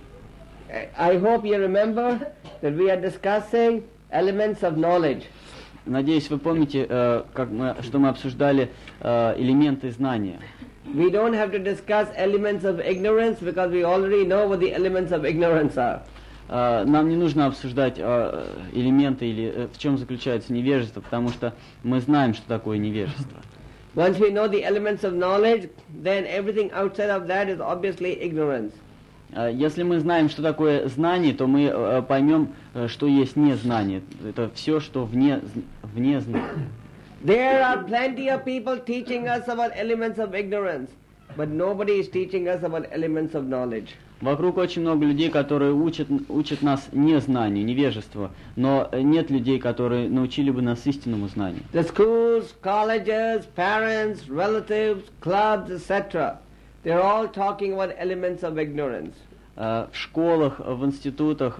[SPEAKER 1] I hope you remember that we are discussing elements of knowledge.
[SPEAKER 3] Надеюсь, вы помните, что мы обсуждали элементы знания.
[SPEAKER 1] We don't have to discuss elements of ignorance because we already know what the elements of ignorance are.
[SPEAKER 3] Нам не нужно обсуждать элементы или в чем заключается невежество, потому что мы знаем, что такое невежество.
[SPEAKER 1] Once we know the elements of knowledge, then everything outside of that is obviously ignorance.
[SPEAKER 3] Если мы знаем, что такое знание, то мы поймем, что есть незнание. Это все, что вне знания.
[SPEAKER 1] There are plenty of people teaching us about elements of ignorance, but nobody is teaching us about elements of knowledge.
[SPEAKER 3] Вокруг очень много людей, которые учат нас незнанию, невежеству, но нет людей, которые научили бы нас истинному знанию.
[SPEAKER 1] The schools, colleges, parents, relatives, clubs, etc. They're all talking about elements of ignorance.
[SPEAKER 3] В школах, в институтах,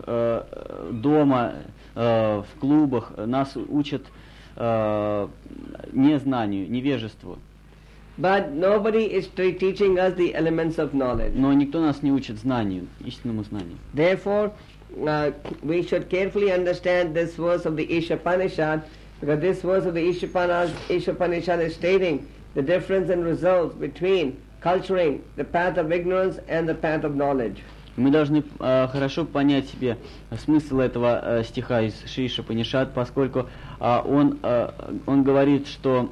[SPEAKER 3] дома, в клубах нас учат незнанию, невежеству.
[SPEAKER 1] But nobody is teaching us the elements of knowledge.
[SPEAKER 3] Но никто нас не учит знанию, истинному знанию.
[SPEAKER 1] Therefore, we should carefully understand this verse of the Ishopanishad, because this verse of the Ishopanishad is stating the difference in results between culturing the path of ignorance and the path of knowledge.
[SPEAKER 3] Мы должны хорошо понять себе смысл этого стиха из Шри Ишопанишад, поскольку он говорит, что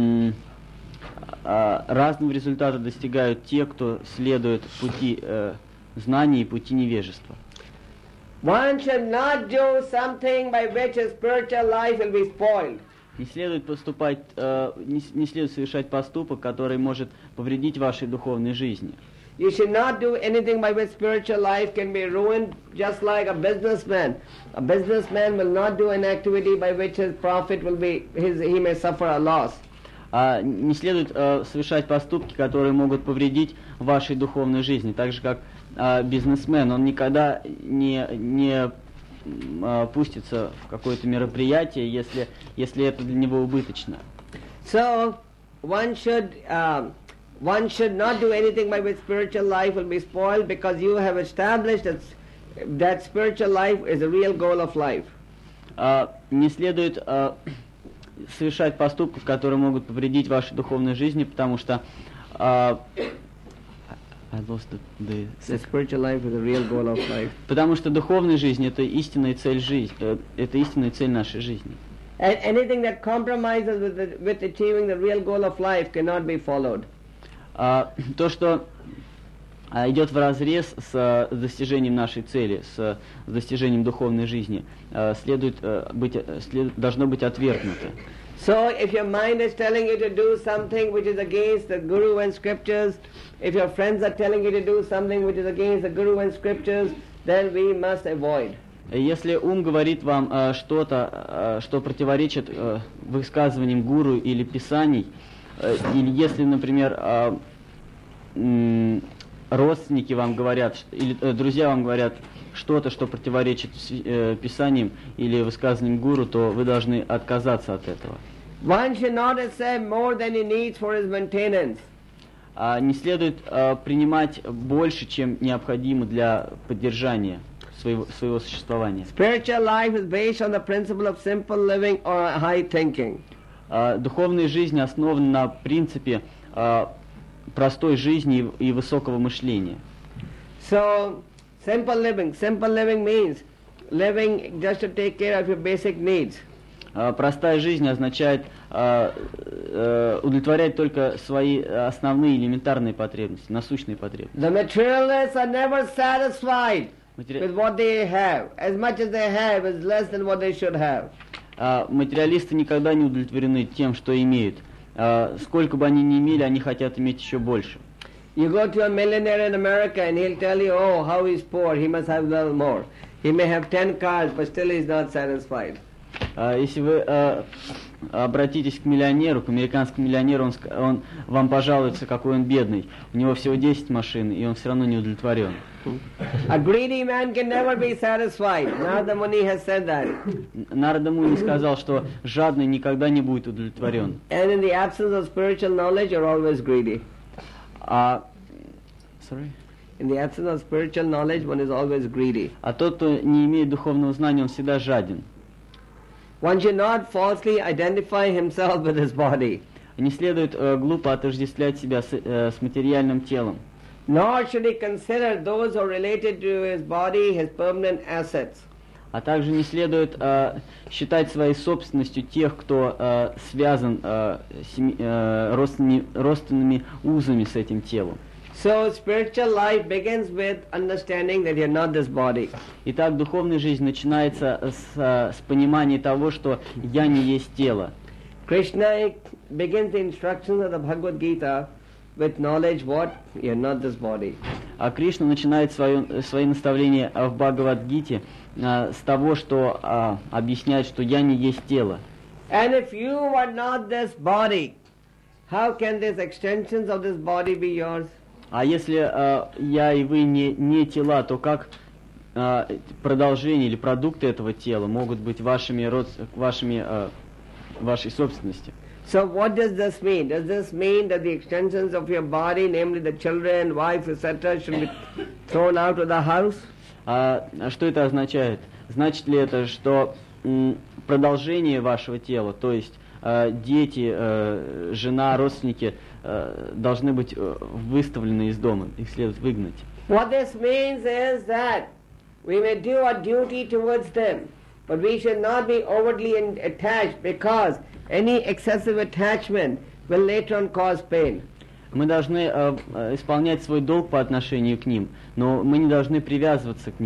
[SPEAKER 3] разного результата достигают те, кто следует пути знаний и пути невежества.
[SPEAKER 1] One should not do something by which his spiritual life will be spoiled.
[SPEAKER 3] Не следует поступать, не следует совершать поступок, который может повредить вашей духовной жизни.
[SPEAKER 1] You should not do anything by which spiritual life can be ruined, just like a businessman. A businessman will not do an activity by which his profit will be, he may suffer a loss.
[SPEAKER 3] Не следует совершать поступки, которые могут повредить вашей духовной жизни. Так же, как бизнесмен, он никогда не пустится в какое-то мероприятие, если это для него убыточно.
[SPEAKER 1] So, one should not do anything by which spiritual life will be spoiled, because you have established that spiritual life is the real goal of life.
[SPEAKER 3] Не следует совершать поступков, которые могут повредить вашей духовной жизни, потому что
[SPEAKER 1] The spiritual life is the real goal of life.
[SPEAKER 3] Потому что духовная жизнь — это истинная цель жизни, это истинная цель нашей жизни.
[SPEAKER 1] And anything that compromises with achieving the real goal of life cannot be followed.
[SPEAKER 3] То, что идет вразрез с достижением нашей цели, с достижением духовной жизни, должно быть отвергнуто.
[SPEAKER 1] So, if your mind is telling you to do something which is against the Guru and Scriptures, if your friends are telling you to do something which is against the Guru and Scriptures, then we must avoid.
[SPEAKER 3] Если ум говорит вам что-то, что противоречит высказываниям гуру или писаний, или если, например, родственники вам говорят, или друзья вам говорят что-то, что противоречит писаниям или высказываниям гуру, то вы должны отказаться от этого.
[SPEAKER 1] One should not accept more than he needs for his maintenance.
[SPEAKER 3] Не следует принимать больше, чем необходимо для поддержания своего существования.
[SPEAKER 1] Spiritual life is based on the principle of simple living or high thinking.
[SPEAKER 3] Духовная жизнь основана на принципе простой жизни и высокого мышления.
[SPEAKER 1] So, simple living means living just to take care of your basic needs.
[SPEAKER 3] Простая жизнь означает удовлетворять только свои основные элементарные потребности, насущные потребности.
[SPEAKER 1] The materialists are never satisfied with what they have. As much as they have is less than what they should have.
[SPEAKER 3] Материалисты никогда не удовлетворены тем, что имеют. Сколько бы они ни имели, они хотят иметь еще больше.
[SPEAKER 1] You go to a millionaire in America and he'll tell you, oh, how he's poor, he must have well more. He may have 10 cars, but still he's not satisfied.
[SPEAKER 3] Если вы обратитесь к миллионеру, к американскому миллионеру, он вам пожалуется, какой он бедный. У него всего 10 машин, и он все равно не удовлетворен.
[SPEAKER 1] A greedy man can never be satisfied. Narada Muni has said that.
[SPEAKER 3] Нарада Муни сказал, что жадный никогда не будет удовлетворен.
[SPEAKER 1] And in the absence of spiritual knowledge, you're always greedy.
[SPEAKER 3] Sorry?
[SPEAKER 1] In the absence of spiritual knowledge, one is always greedy.
[SPEAKER 3] А тот, кто не имеет духовного знания, он всегда жаден.
[SPEAKER 1] One should not falsely identify himself with his body.
[SPEAKER 3] Не следует глупо отождествлять себя с материальным телом.
[SPEAKER 1] Nor should he consider those who are related to his body his permanent assets.
[SPEAKER 3] А также не следует считать своей собственностью тех, кто связан родственными узами с этим телом.
[SPEAKER 1] So spiritual life begins with understanding that you're not this body.
[SPEAKER 3] Итак, духовная жизнь начинается с понимания того, что я не есть тело.
[SPEAKER 1] Krishna begins the instructions of the Bhagavad Gita with knowledge what? You're not this body.
[SPEAKER 3] А Кришна начинает свои наставления в Бхагавад-гите с того, что объясняет, что я не есть тело.
[SPEAKER 1] And if you are not this body, how can these extensions of this body be yours?
[SPEAKER 3] А если я и вы не тела, то как продолжение или продукты этого тела могут быть вашей собственностью?
[SPEAKER 1] So what does this mean? Does this mean that the extensions of your body, namely the children, wife, etc., should be thrown out of the house?
[SPEAKER 3] Что это означает? Значит ли это, что продолжение вашего тела, то есть дети, жена, родственники, должны быть выставлены из дома, их следует выгнать?
[SPEAKER 1] What this means is that we may do our duty towards them, but we should not be overtly attached, because any excessive attachment will later on cause pain.
[SPEAKER 3] Мы должны исполнять свой долг по отношению к ним, но мы не должны привязываться к ним,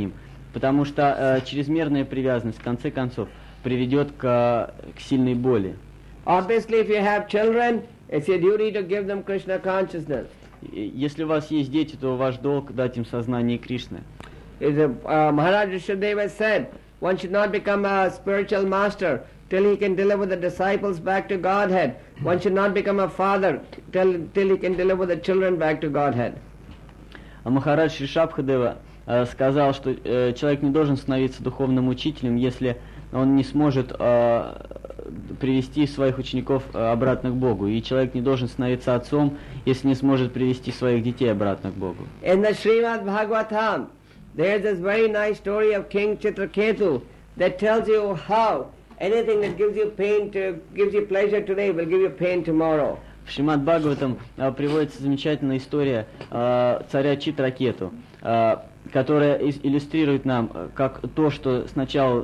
[SPEAKER 3] Потому что чрезмерная привязанность, в конце концов, приведет к сильной боли.
[SPEAKER 1] Obviously, if you have children, it's your duty to give them Krishna consciousness.
[SPEAKER 3] Если у вас есть дети, то ваш долг дать им сознание Кришны.
[SPEAKER 1] Maharaj Rishabdeva said, one should not become a spiritual master till he can deliver the disciples back to Godhead. One should not become a father till he can deliver the children back to Godhead.
[SPEAKER 3] Махарадж Ришабхадева сказал, что человек не должен становиться духовным учителем, если он не сможет привести своих учеников обратно к Богу. И человек не должен становиться отцом, если не сможет привести своих детей обратно к Богу.
[SPEAKER 1] In the Srimad Bhagavatam, there's this very nice story of King Chitraketu that tells you how anything that gives you pleasure today will give you pain tomorrow.
[SPEAKER 3] В Шримад Бхагаватам приводится замечательная история царя Читракету, которая иллюстрирует нам, как то, что сначала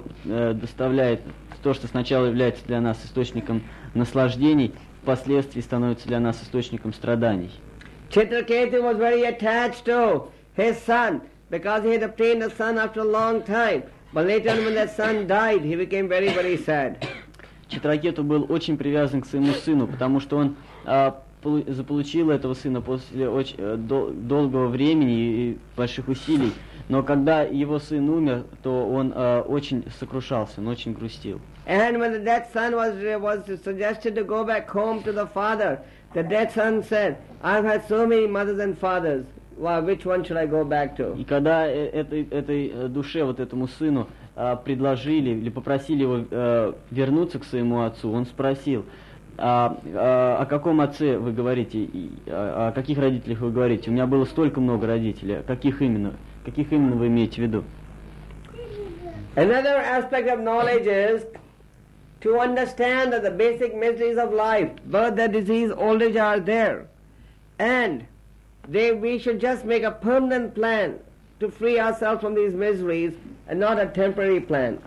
[SPEAKER 3] является для нас источником наслаждений, впоследствии становится для нас источником страданий.
[SPEAKER 1] Chitraketu was very attached to his son because he had obtained a son after a long time. But later on, when that son died, he became very, very sad.
[SPEAKER 3] Читракету был очень привязан к своему сыну, потому что он заполучил этого сына после очень долгого времени и больших усилий. Но когда его сын умер, то он очень сокрушался, он очень грустил.
[SPEAKER 1] And when that son was suggested to go back home to the father, that son said, "I've had so many mothers and fathers. Well, which one should I go back to?"
[SPEAKER 3] И когда этой душе, вот этому сыну, предложили или попросили его вернуться к своему отцу, он спросил: о каком отце вы говорите, о каких родителях вы говорите? У меня было столько много родителей, каких именно вы имеете в виду?
[SPEAKER 1] Another aspect of knowledge is to understand that the basic mysteries of life, birth, death, disease, old age are there. And we should just make a permanent plan to free ourselves from these miseries and not a temporary plan.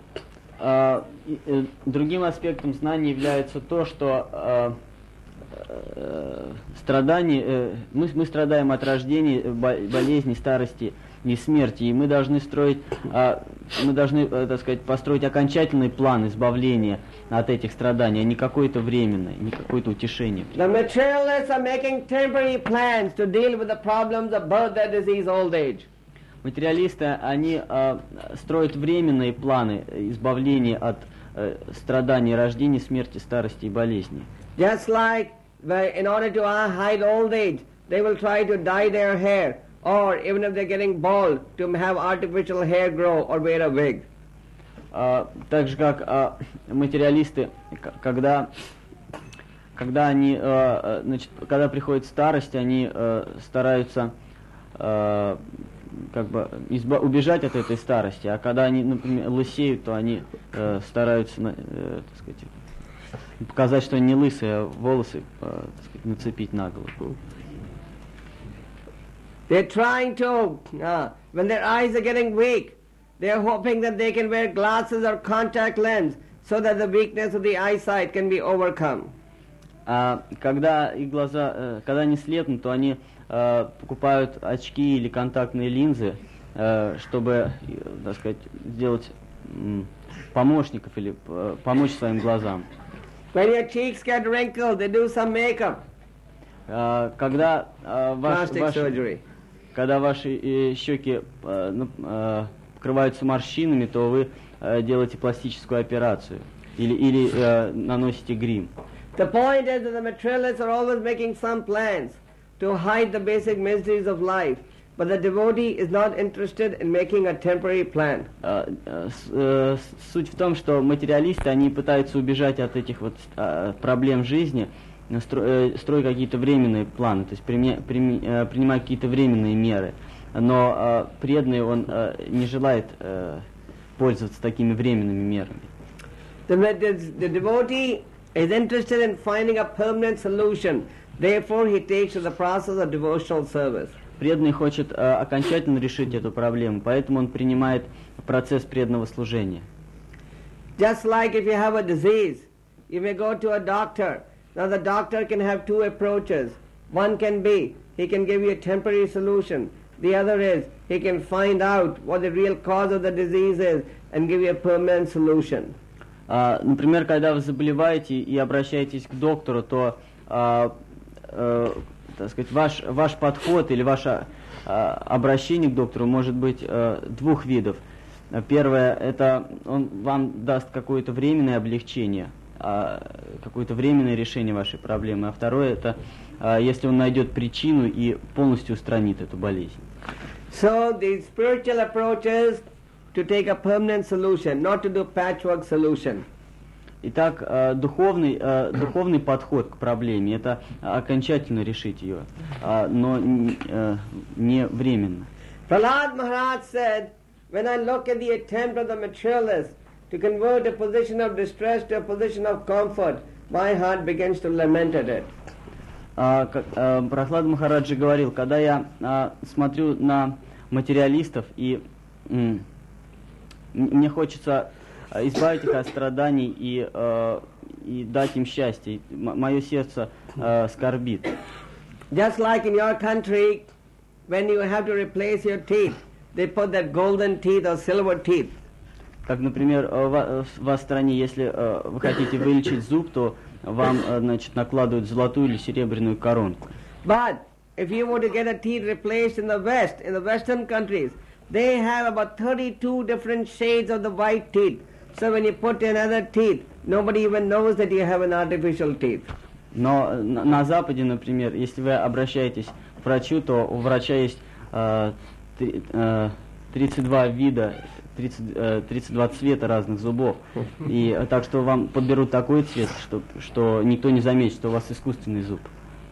[SPEAKER 3] Другим аспектом знания является то, что страдания, мы страдаем от рождения, болезней, старости и смерти, и мы должны построить окончательный план избавления от этих страданий, а не какое-то временное, не какое-то утешение.
[SPEAKER 1] The materialists are making temporary plans to deal with the problems of birth, death, disease, old age.
[SPEAKER 3] Материалисты, они строят временные планы избавления от страданий, рождения, смерти, старости и болезней.
[SPEAKER 1] Just like in order to hide old age, they will try to dye their hair, or even if they're getting bald, to have artificial hair grow or wear a wig.
[SPEAKER 3] Так же как материалисты, когда приходит старость, они стараются убежать от этой старости, а когда они, например, лысеют, то они стараются, показать, что они не лысые, а волосы, нацепить на голову.
[SPEAKER 1] They're trying to, when their eyes are getting weak, they're hoping that they can wear glasses or contact lens so that the weakness of the eyesight can be overcome.
[SPEAKER 3] Когда их глаза, когда они слепнут, то они покупают очки или контактные линзы, чтобы, сделать помощников или помочь своим глазам.
[SPEAKER 1] When your cheeks get wrinkled, they do some makeup.
[SPEAKER 3] Когда ваши щеки покрываются морщинами, то вы делаете пластическую операцию или наносите грим.
[SPEAKER 1] The point is that the materialists are always making some plans to hide the basic mysteries of life, but the devotee is not interested in making a temporary plan.
[SPEAKER 3] Суть в том, что материалисты, они пытаются убежать от этих проблем жизни, строя какие-то временные планы, то есть принимая какие-то временные меры. Но преданный, он не желает пользоваться такими временными мерами.
[SPEAKER 1] The devotee is interested in finding a permanent solution. Therefore, he takes to the process of devotional service.
[SPEAKER 3] Преданный хочет окончательно решить эту проблему, поэтому он принимает процесс преданного служения.
[SPEAKER 1] Just like if you have a disease, you may go to a doctor. Now the doctor can have two approaches. One can be, he can give you a temporary solution. The other is he can find out what the real cause of the disease is and give you a permanent solution.
[SPEAKER 3] Например, когда вы заболеваете и обращаетесь к доктору, то так сказать, ваш подход или ваше обращение к доктору может быть двух видов. Первое, это он вам даст какое-то временное облегчение, какое-то временное решение вашей проблемы. А второе, это если он найдет причину и полностью устранит эту болезнь.
[SPEAKER 1] So the spiritual approach is to take a permanent solution, not to do patchwork solution.
[SPEAKER 3] Итак, духовный подход к проблеме – это окончательно решить ее, но не временно.
[SPEAKER 1] Prahlad Maharaj said, when I look at the attempt of the materialists to convert a position of distress to a position of comfort, my heart begins to lament at it.
[SPEAKER 3] Прахлад Махараджи говорил, когда я смотрю на материалистов, и мне хочется избавить их от страданий и дать им счастье, мое сердце скорбит.
[SPEAKER 1] Just like in your country, when you have to replace your teeth, they put that golden teeth or silver teeth.
[SPEAKER 3] Как, например, в вашей стране, если вы хотите вылечить зуб, то вам, значит, накладывают золотую или серебряную коронку.
[SPEAKER 1] But if you want to get a teeth replaced in the West, in the Western countries, they have about 32 different shades of the white teeth. So when you put another teeth, nobody even knows that you have an artificial teeth.
[SPEAKER 3] Но на Западе, например, если вы обращаетесь к врачу, то у врача есть 32 вида, 32 цвета разных зубов. И так что вам подберут такой цвет, что никто не заметит, что у вас искусственный зуб.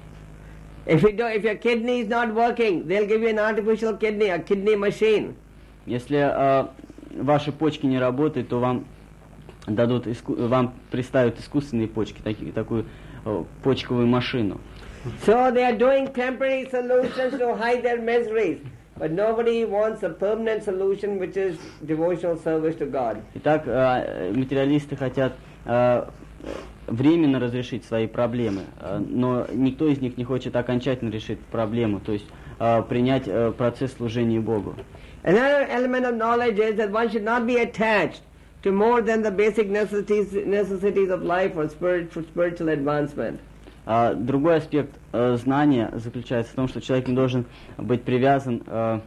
[SPEAKER 1] If your kidney is not working, they'll give you an artificial kidney, a kidney machine.
[SPEAKER 3] Если ваши почки не работают, то вам представят искусственные почки, такую почковую машину.
[SPEAKER 1] So they are doing temporary solutions to hide their miseries, but nobody wants a permanent solution, which is devotional service to God.
[SPEAKER 3] Итак, материалисты хотят временно разрешить свои проблемы, но никто из них не хочет окончательно решить проблему, то есть принять процесс служения Богу.
[SPEAKER 1] Another element of knowledge is that one should not be attached to more than the basic necessities of life for spiritual advancement.
[SPEAKER 3] Другой аспект знания заключается в том, что человек не должен быть привязан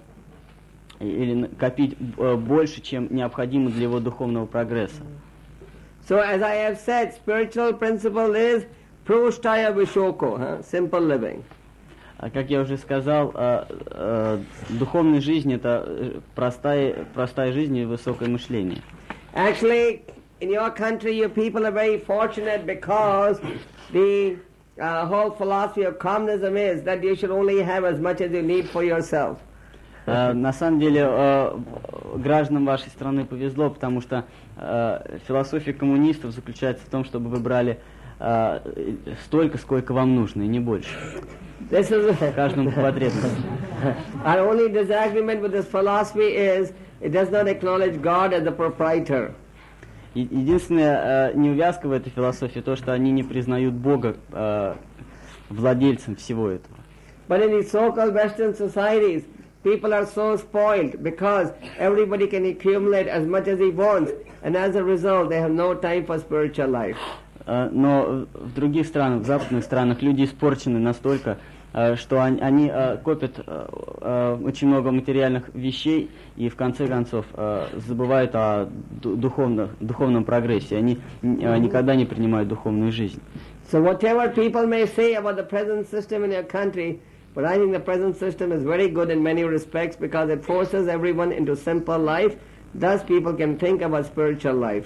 [SPEAKER 3] или копить больше, чем необходимо для его духовного прогресса.
[SPEAKER 1] So as I have said, spiritual principle is prostaya vishoko, simple living.
[SPEAKER 3] Как я уже сказал, духовная жизнь – это простая жизнь и высокое мышление.
[SPEAKER 1] Actually, in your country, you people are very fortunate because the whole philosophy of communism is that you should only have as much as you need for yourself.
[SPEAKER 3] На самом деле, гражданам вашей страны повезло, потому что философия коммунистов заключается в том, чтобы вы брали столько, сколько вам нужно, и не больше. Каждому по потребности.
[SPEAKER 1] Our only disagreement with this philosophy is it does not acknowledge God as the proprietor.
[SPEAKER 3] Единственная неувязка в этой философии то, что они не признают Бога владельцем всего этого.
[SPEAKER 1] But in the so-called Western societies, people are so spoiled because everybody can accumulate as much as he wants, and as a result, they have no time for spiritual life.
[SPEAKER 3] Но в других странах, в западных странах, люди испорчены настолько, что они копят очень много материальных вещей и в конце концов забывают о духовном прогрессе. Они никогда не принимают духовную жизнь.
[SPEAKER 1] So whatever people may say about the present system in your country, but I think the present system is very good in many respects because it forces everyone into simple life. Thus people can think about spiritual life.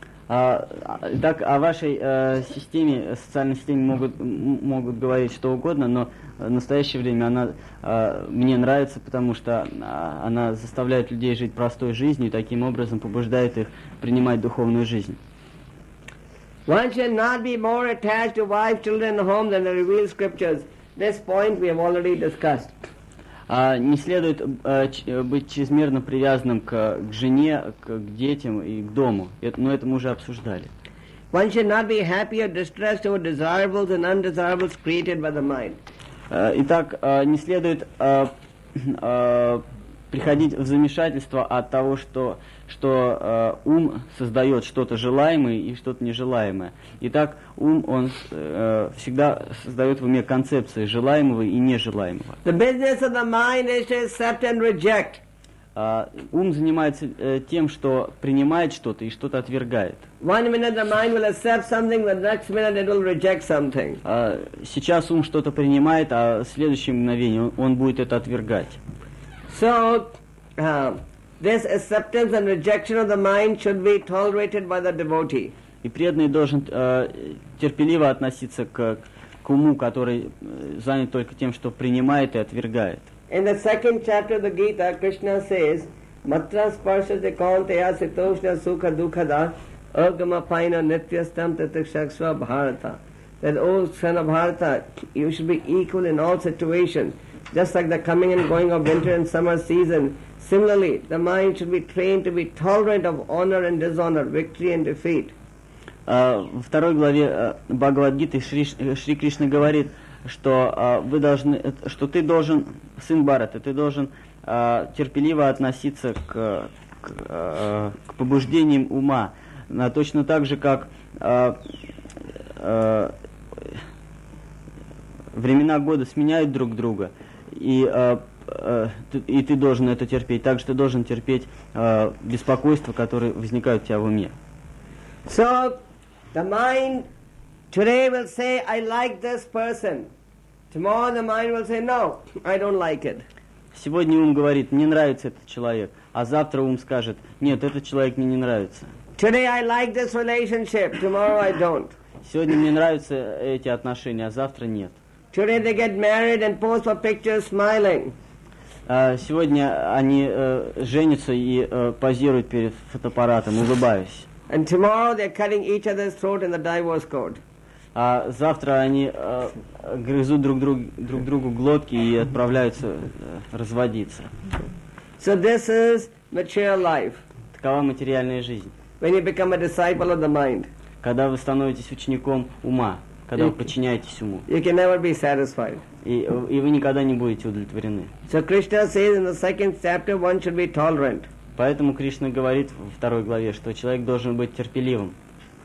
[SPEAKER 3] Так, о вашей системе, социальной системе могут говорить что угодно, но в настоящее время она мне нравится, потому что она заставляет людей жить простой жизнью и таким образом побуждает их принимать духовную жизнь.
[SPEAKER 1] One should not be more attached to wife, children, and home than the revealed scriptures. This point we have already discussed.
[SPEAKER 3] Не следует быть чрезмерно привязанным к жене, к детям и к дому. Но это мы уже обсуждали.
[SPEAKER 1] One should not be happy or distressed over desirables and undesirables created by the mind.
[SPEAKER 3] Итак, не следует приходить в замешательство от того, что ум создает что-то желаемое и что-то нежелаемое. Итак, ум, он всегда создает в уме концепции желаемого и нежелаемого.
[SPEAKER 1] The business of the mind is to accept and reject.
[SPEAKER 3] Ум занимается тем, что принимает что-то и что-то отвергает.
[SPEAKER 1] 1 minute the mind will accept something, the next minute it will reject something.
[SPEAKER 3] Сейчас ум что-то принимает, а в следующее мгновение он будет это отвергать.
[SPEAKER 1] So, this acceptance and rejection of the mind should be tolerated by the devotee.
[SPEAKER 3] И преданный должен терпеливо относиться к уму, который занят только тем, что принимает и отвергает.
[SPEAKER 1] In the second chapter of the Gita, Krishna says, Matra sparsate kaunteya sitoshna sukha dukkada agamapaina nityastam tatikshaksva bharata. That, O son of Bharata, you should be equal in all situations. Just like the coming and going of winter and summer season, similarly, the mind should be trained to be tolerant of honor and dishonor, victory and defeat.
[SPEAKER 3] Во второй главе Бхагавад-гиты Шри Кришна говорит, что что ты должен, сын Бхарата, ты должен терпеливо относиться к побуждениям ума, точно так же, как времена года сменяют друг друга, и ты должен это терпеть. Также ты должен терпеть беспокойства, которые возникают у тебя в уме.
[SPEAKER 1] So, the mind today will say, I like this person. Tomorrow the mind will say, no, I don't like it.
[SPEAKER 3] Сегодня ум говорит, мне нравится этот человек, а завтра ум скажет, нет, этот человек мне не нравится.
[SPEAKER 1] Today I like this relationship, tomorrow I don't.
[SPEAKER 3] Сегодня мне нравятся эти отношения, а завтра нет.
[SPEAKER 1] Today they get married and pose for pictures smiling.
[SPEAKER 3] Сегодня они женятся и позируют перед фотоаппаратом, улыбаясь.
[SPEAKER 1] And tomorrow they're cutting each other's throat in the divorce court.
[SPEAKER 3] А завтра они грызут друг другу глотки и отправляются разводиться.
[SPEAKER 1] So this is material life.
[SPEAKER 3] Такова материальная жизнь.
[SPEAKER 1] When you become a disciple of the mind,
[SPEAKER 3] Когда вы становитесь учеником ума, когда вы подчиняетесь уму,
[SPEAKER 1] you can never be satisfied.
[SPEAKER 3] и вы никогда не будете удовлетворены.
[SPEAKER 1] So Krishna says in the second chapter one should be tolerant.
[SPEAKER 3] Поэтому Кришна говорит во второй главе, что человек должен быть терпеливым.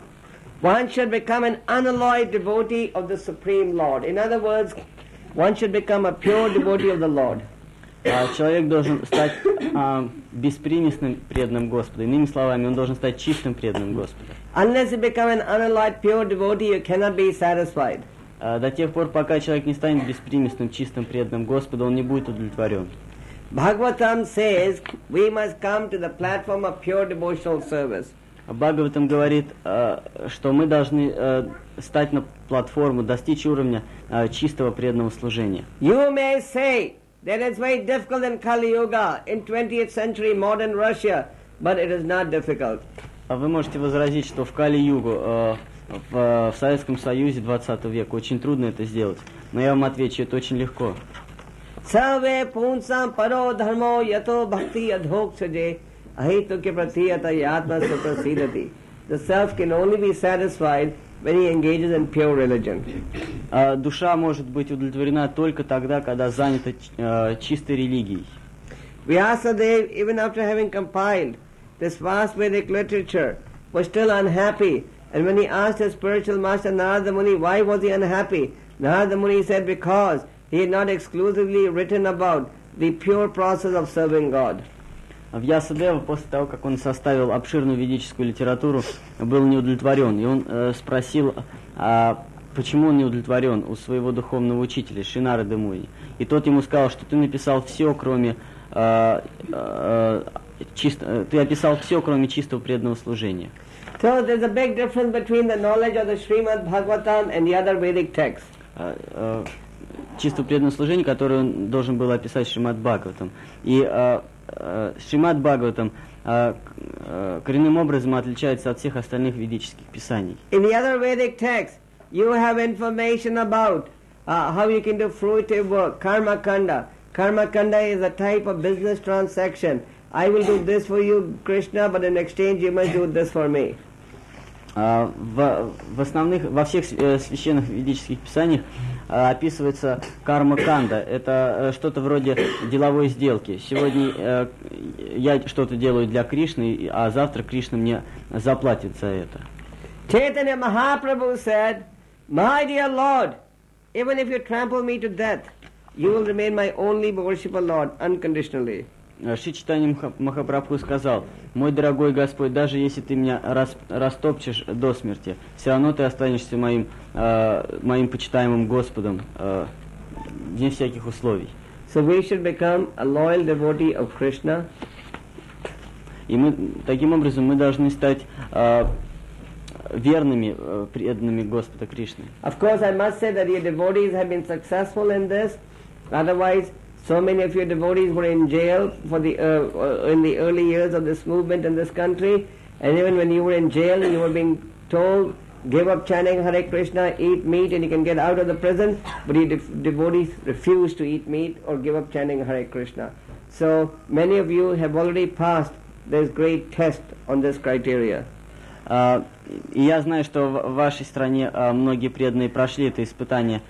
[SPEAKER 1] One should become an unalloyed devotee of the Supreme Lord. In other words, one should become a pure devotee of the Lord.
[SPEAKER 3] Человек должен стать беспримесным преданным Господу. Иными словами, он должен стать чистым преданным Господу.
[SPEAKER 1] Unless you become an unalloyed pure devotee, you cannot be satisfied.
[SPEAKER 3] До тех пор, пока человек не станет беспримесным, чистым преданным Господу, он не будет удовлетворен.
[SPEAKER 1] Bhagavatam says we must come to the platform of pure devotional service.
[SPEAKER 3] Бхагаватам говорит, что мы должны стать на платформу, достичь уровня чистого преданного служения.
[SPEAKER 1] You may say that it's very difficult in Kali Yuga, in 20th century modern Russia, but it is not difficult.
[SPEAKER 3] Вы можете возразить, что в Кали-югу, в Советском Союзе 20 века очень трудно это сделать. Но я вам отвечу, это очень легко.
[SPEAKER 1] Sarve punsam paro dharmo yato bhakti adhoksaje ahituke pratiyata yatma suprasidati. The self can only be satisfied when he engages in pure religion.
[SPEAKER 3] Душа может быть удовлетворена только тогда, когда занята чистой религией.
[SPEAKER 1] Vyasadeva, even after having compiled this vast Vedic literature, was still unhappy. And when he asked his spiritual master Narada Muni why was he unhappy, Narada Muni said because he had not exclusively written about the pure process of serving God.
[SPEAKER 3] Вьясадева, после того, как он составил обширную ведическую литературу, был неудовлетворен. И он спросил, почему он не удовлетворен у своего духовного учителя, Шри Нарады Муни. И тот ему сказал, что ты написал все, кроме ты описал все, кроме чистого преданного служения.
[SPEAKER 1] So there's a big difference between the knowledge of the Srimad Bhagavatam and the other Vedic texts.
[SPEAKER 3] Чистого преданного служения, которое он должен был описать Шримад Бхагаватам. И Шримад Бхагаватам коренным образом отличается от всех остальных ведических писаний.
[SPEAKER 1] In the other Vedic texts, you have information about how you can do fruitive work, karma kanda. Karma kanda is a type of business transaction. I will do this for you, Krishna, but in exchange you must do this for me.
[SPEAKER 3] Во всех священных ведических писаниях описывается карма-канда. Это что-то вроде деловой сделки. Сегодня я что-то делаю для Кришны, а завтра Кришна мне заплатит за это.
[SPEAKER 1] Chaitanya Mahaprabhu said, "My dear Lord, even if you trample me to death, you will remain my only worshipper Lord unconditionally."
[SPEAKER 3] Шри Чайтанья Махапрабху сказал: «Мой дорогой Господь, даже если ты меня растопчешь до смерти, все равно ты останешься моим почитаемым Господом, вне всяких условий».
[SPEAKER 1] So we should become a loyal devotee of Krishna.
[SPEAKER 3] И таким образом мы должны стать верными, преданными Господа Кришны.
[SPEAKER 1] Of course, I must say that your devotees have been successful in this. Otherwise, so many of your devotees were in jail in the early years of this movement in this country, and even when you were in jail, you were being told, give up chanting Hare Krishna, eat meat, and you can get out of the prison. But your devotees refused to eat meat or give up chanting Hare Krishna. So many of you have already passed this great test on this criteria.
[SPEAKER 3] И я знаю, что в вашей стране многие преданные прошли это испытание.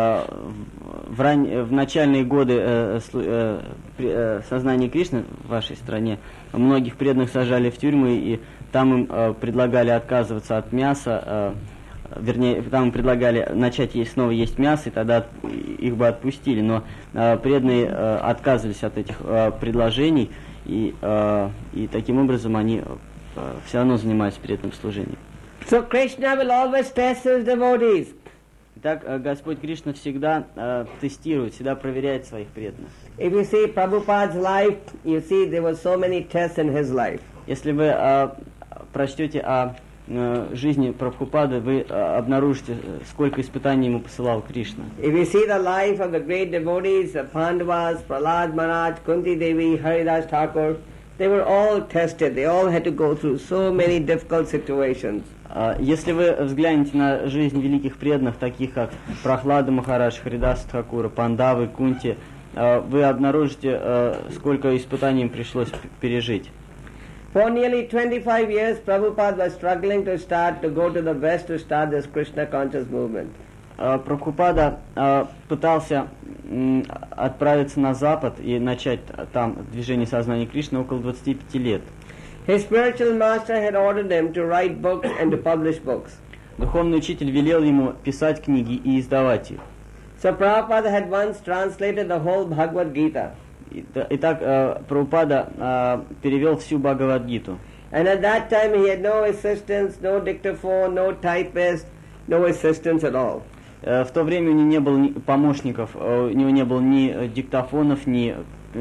[SPEAKER 3] В начальные годы сознания Кришны в вашей стране многих преданных сажали в тюрьмы, и там им предлагали отказываться от мяса, вернее, там им предлагали начать снова есть мясо, и тогда их бы отпустили. Но преданные отказывались от этих предложений, и таким образом они все равно занимаются преданным служением.
[SPEAKER 1] So Krishna will always test his devotees.
[SPEAKER 3] Так Господь Кришна всегда тестирует, всегда проверяет своих преданных.
[SPEAKER 1] If you see Prabhupada's life, you see there were so many tests in his life.
[SPEAKER 3] Если вы прочтете о жизни Прабхупады, вы обнаружите, сколько испытаний ему посылал Кришна.
[SPEAKER 1] If you see the life of the great devotees, the Pandavas, Prahlad Maharaj, Kunti Devi, Haridas Thakur, they were all tested. They all had to go through so many difficult situations.
[SPEAKER 3] Если вы взглянете на жизнь великих преданных, таких как Прахлада Махарадж, Харидаса Тхакура, Пандавы, Кунти, вы обнаружите, сколько испытаний им пришлось пережить.
[SPEAKER 1] For nearly 25 years, Prabhupada was struggling to go to the West to start this Krishna conscious movement.
[SPEAKER 3] Прабхупада пытался отправиться на Запад и начать там движение сознания Кришны около 25 лет.
[SPEAKER 1] His spiritual master had ordered him to write books and to publish books.
[SPEAKER 3] Духовный учитель велел ему писать книги и издавать их.
[SPEAKER 1] So Prabhupada had once translated the whole Bhagavad Gita.
[SPEAKER 3] Итак, Прабхупада перевел всю Бхагавад-гиту.
[SPEAKER 1] And at that time he had no assistants, no dictaphone, no typist, no assistants at all.
[SPEAKER 3] В то время у него не было помощников, у него не было ни диктофонов, ни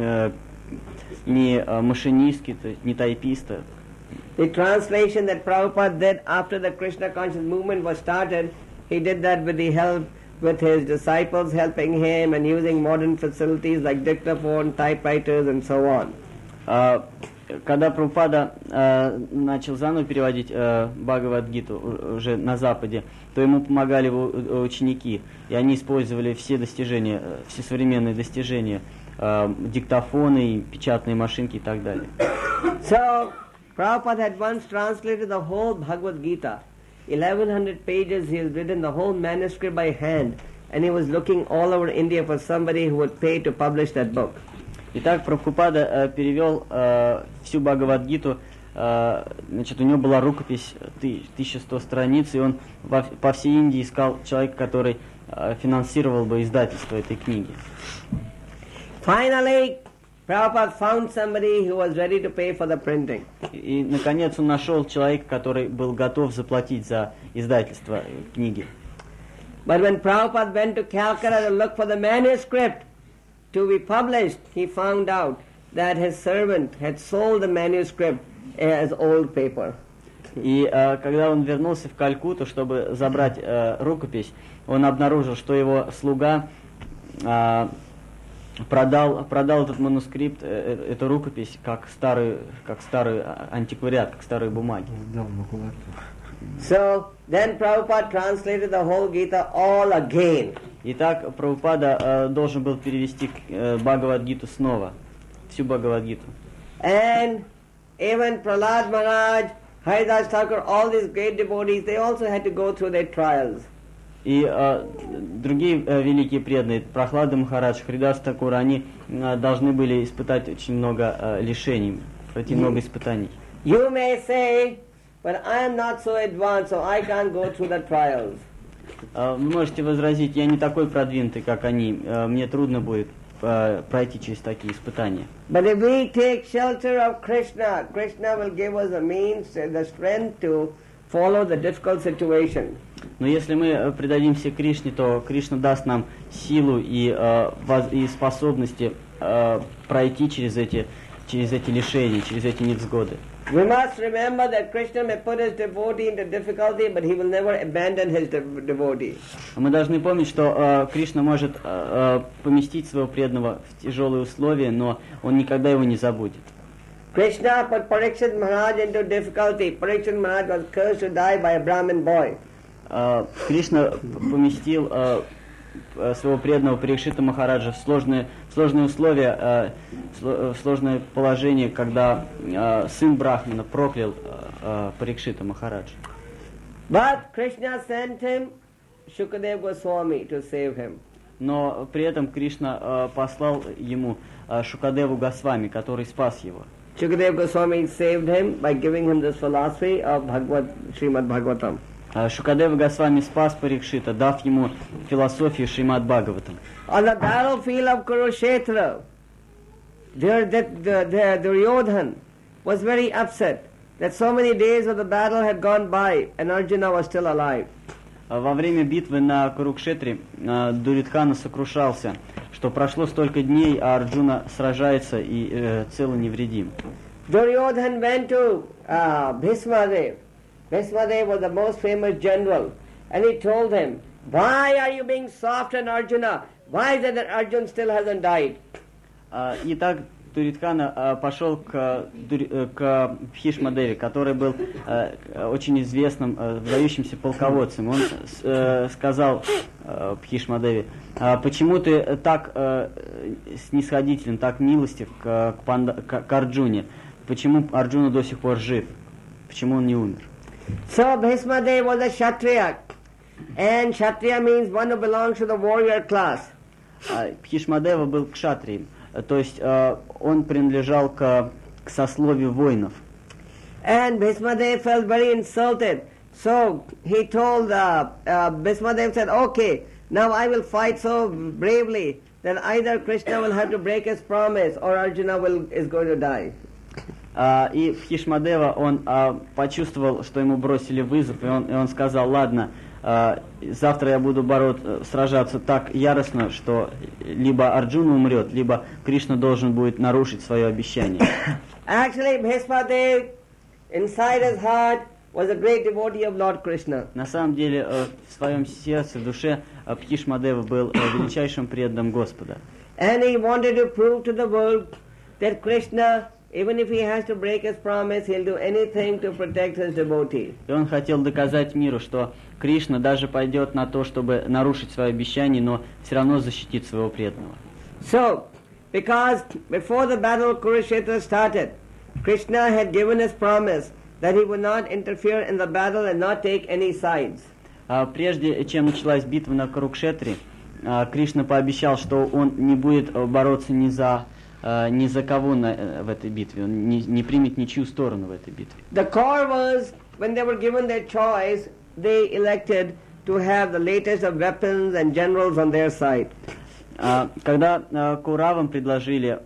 [SPEAKER 3] машинистки, ни тайписта.
[SPEAKER 1] The translation that Prabhupada did after the Krishna conscious movement was started, he did that with his disciples helping him and using modern facilities like dictaphone, typewriters and so on.
[SPEAKER 3] Когда Прабхупада начал заново переводить Бхагавад-гиту уже на Западе, то ему помогали его ученики, и они использовали все достижения, все современные достижения, диктофоны, печатные машинки и так далее.
[SPEAKER 1] So, Prabhupada had once translated the whole Bhagavad Gita. 1100 pages, he has written the whole manuscript by hand, and he was looking all over India for somebody who would pay to publish that book.
[SPEAKER 3] Итак, Прабхупада перевел всю Бхагавад-гиту, значит, у него была рукопись 1100 страниц, и он по всей Индии искал человека, который финансировал бы издательство этой книги.
[SPEAKER 1] Finally, Prabhupada found somebody who was ready to pay for the printing.
[SPEAKER 3] И, наконец, он нашел человека, который был готов заплатить за издательство книги.
[SPEAKER 1] But when Prabhupada went to Calcutta to look for the manuscript to be published, he found out that his servant had sold the manuscript as old paper.
[SPEAKER 3] И когда он вернулся в Калькутту, чтобы забрать рукопись, он обнаружил, что его слуга продал этот манускрипт, эту рукопись, как старый антиквариат, как старые бумаги.
[SPEAKER 1] So then Prabhupada translated the whole Gita all again.
[SPEAKER 3] Итак, Прабхупада должен был перевести Бхагавад-гиту снова, всю Бхагавад-гиту.
[SPEAKER 1] And even Prahlad Maharaj, Haridas Thakur, all these great devotees, they also had to go through their trials.
[SPEAKER 3] И другие великие преданные, Прохлада Махарадж, Харидас Такур, они должны были испытать очень много лишений, пройти много испытаний.
[SPEAKER 1] You may say, but I am not so advanced, so I can't go through the trials.
[SPEAKER 3] Вы можете возразить, я не такой продвинутый, как они, мне трудно будет пройти через такие испытания.
[SPEAKER 1] But if we take shelter of Krishna, Krishna will give us the means, the strength to follow the difficult situation.
[SPEAKER 3] Но если мы предадимся Кришне, то Кришна даст нам силу и способности пройти через эти лишения, через эти невзгоды.
[SPEAKER 1] We must remember that Krishna may put his devotee into difficulty, but he will never abandon his devotee.
[SPEAKER 3] Мы должны помнить, что Кришна может поместить своего преданного в тяжелые условия, но он никогда его не забудет.
[SPEAKER 1] Krishna put Parikshit Maharaj into difficulty. Parikshit Maharaj was cursed to die by a Brahmin boy.
[SPEAKER 3] Кришна поместил своего преданного Парикшита Махараджа в сложные условия, в сложное положение, когда сын Брахмана проклял Парикшита Махараджа.
[SPEAKER 1] But Krishna sent him Shukadeva Goswami to save him.
[SPEAKER 3] Но при этом Кришна послал ему Шукадеву Госвами, который спас его.
[SPEAKER 1] Shukadeva Goswami saved him by giving him this philosophy of Srimad Bhagavatam.
[SPEAKER 3] Шукадева Госвами спас Парикшита, дав ему философию Шримад Бхагаватам.
[SPEAKER 1] On the battlefield of Kurukshetra, Duryodhan was very upset that so many days of the battle had gone by and Arjuna was still alive.
[SPEAKER 3] Во время битвы на Курукшетре Дурьодхана сокрушался, что прошло столько дней, а Арджуна сражается и цел и невредим.
[SPEAKER 1] Duryodhan went to Bhismadev. Bhismadev was the most famous general, and he told him, "Why are you being soft on Arjuna? Why is it that Arjuna still hasn't died?"
[SPEAKER 3] Итак, Дурьодхана пошел к Бхишмадеве, который был очень известным, выдающимся полководцем. Он сказал Бхишмадеве: почему ты так снисходителен, так милостив к Арджуне? Почему Арджуна до сих пор жив? Почему он не умер?
[SPEAKER 1] So Bhismadev was a Kshatriya, and Kshatriya means one who belongs to the warrior class.
[SPEAKER 3] Бхишмадева был кшатрием, то есть он принадлежал к сословию воинов.
[SPEAKER 1] And Bhismadev felt very insulted, so he told Bhismadev said, "Okay, now I will fight so bravely that either Krishna will have to break his promise or Arjuna is going to die."
[SPEAKER 3] И Бхишмадева, он почувствовал, что ему бросили вызов, и он сказал: ладно, завтра я буду сражаться так яростно, что либо Арджуна умрет, либо Кришна должен будет нарушить свое обещание.
[SPEAKER 1] Actually, Bhismadev, inside his heart, was a great devotee of Lord Krishna.
[SPEAKER 3] На самом деле, в своем сердце, в душе Бхишмадева был величайшим преданным Господа.
[SPEAKER 1] And he wanted to prove to the world that Krishna, even if he has to break his promise, he'll do anything to protect his devotee.
[SPEAKER 3] И он хотел доказать миру, что Кришна даже пойдет на то, чтобы нарушить свое обещание, но все равно защитит своего преданного.
[SPEAKER 1] So, because before the battle of Kurukshetra started, Krishna had given his promise that he would not interfere in the battle and not take any sides.
[SPEAKER 3] Прежде чем началась битва на Курукшетре, Кришна пообещал, что он не будет бороться ни за кого в этой битве, он не примет ничью сторону в этой битве.
[SPEAKER 1] The Kauravas, when they were given their choice, they elected to have the latest of weapons and generals on their side.
[SPEAKER 3] Когда Кауравам предложили,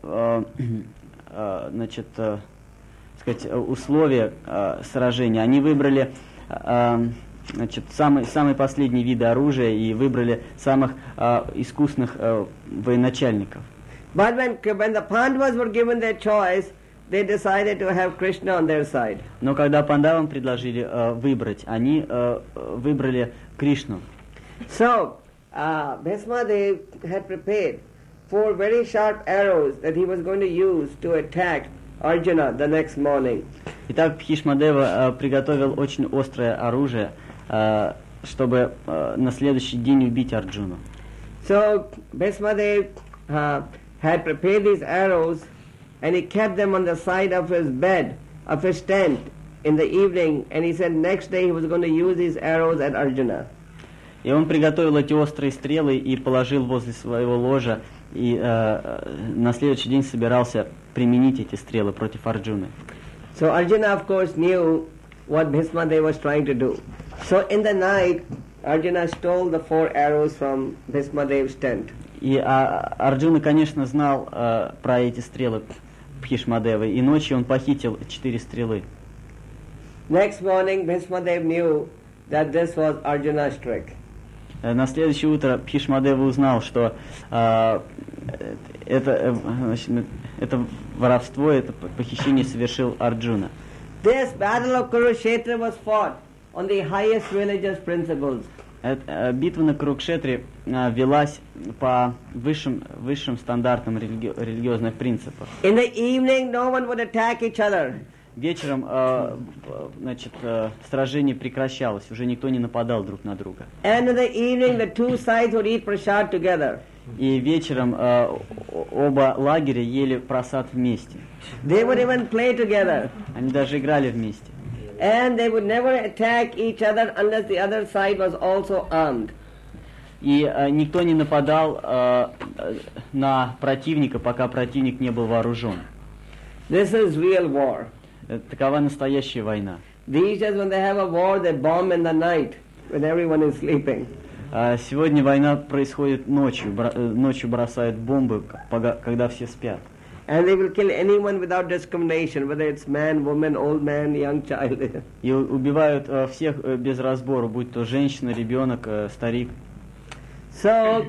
[SPEAKER 3] условия сражения, они выбрали, самые последние виды оружия и выбрали самых искусных военачальников.
[SPEAKER 1] But when the Pandavas were given their choice, they decided to have Krishna on their side.
[SPEAKER 3] Но когда Пандавам предложили выбрать, они выбрали Кришну.
[SPEAKER 1] So, Bhismadev had prepared 4 very sharp arrows that he was going to use to attack Arjuna the next morning.
[SPEAKER 3] Итак, Бхишмадева приготовил очень острое оружие, чтобы на следующий день убить Арджуну.
[SPEAKER 1] So, Bhismadev had prepared these arrows and he kept them on the side of his bed, of his tent in the evening, and he said next day he was going to use these arrows at Arjuna.
[SPEAKER 3] И он приготовил эти острые стрелы и положил возле своего ложа, и на следующий день собирался применить эти стрелы против Арджуны.
[SPEAKER 1] So Arjuna, of course, knew what Bhismadeva was trying to do. So in the night, Arjuna stole the 4 arrows from Bhismadev's tent.
[SPEAKER 3] И Арджуна, конечно, знал про эти стрелы Бхишмадевы, и ночью он похитил 4 стрелы.
[SPEAKER 1] Next morning, Bhismadev knew that this was Arjuna's trick.
[SPEAKER 3] На следующее утро Бхишмадева узнал, что это воровство, это похищение совершил Арджуна.
[SPEAKER 1] This battle of Kurukshetra was fought on the highest religious principles.
[SPEAKER 3] Битва на Курукшетре велась по высшим стандартам религиозных принципов.
[SPEAKER 1] In the evening, no one would attack each other.
[SPEAKER 3] Вечером, сражение прекращалось, уже никто не нападал друг на друга.
[SPEAKER 1] And in the evening, the 2 sides would eat prasad together.
[SPEAKER 3] И вечером оба лагеря ели просад вместе.
[SPEAKER 1] They would even play together.
[SPEAKER 3] Они даже играли вместе.
[SPEAKER 1] And they would never attack each other unless the other side was also armed.
[SPEAKER 3] И никто не нападал на противника, пока противник не был вооружен.
[SPEAKER 1] This is real war.
[SPEAKER 3] Такова настоящая война.
[SPEAKER 1] These days when they have a war, they bomb in the night when everyone is sleeping.
[SPEAKER 3] Сегодня война происходит ночью. Ночью бросают бомбы, когда все спят.
[SPEAKER 1] And they will kill anyone without discrimination, whether it's man, woman, old man, young child.
[SPEAKER 3] И убивают всех без разбора, будь то женщина, ребенок, старик.
[SPEAKER 1] So,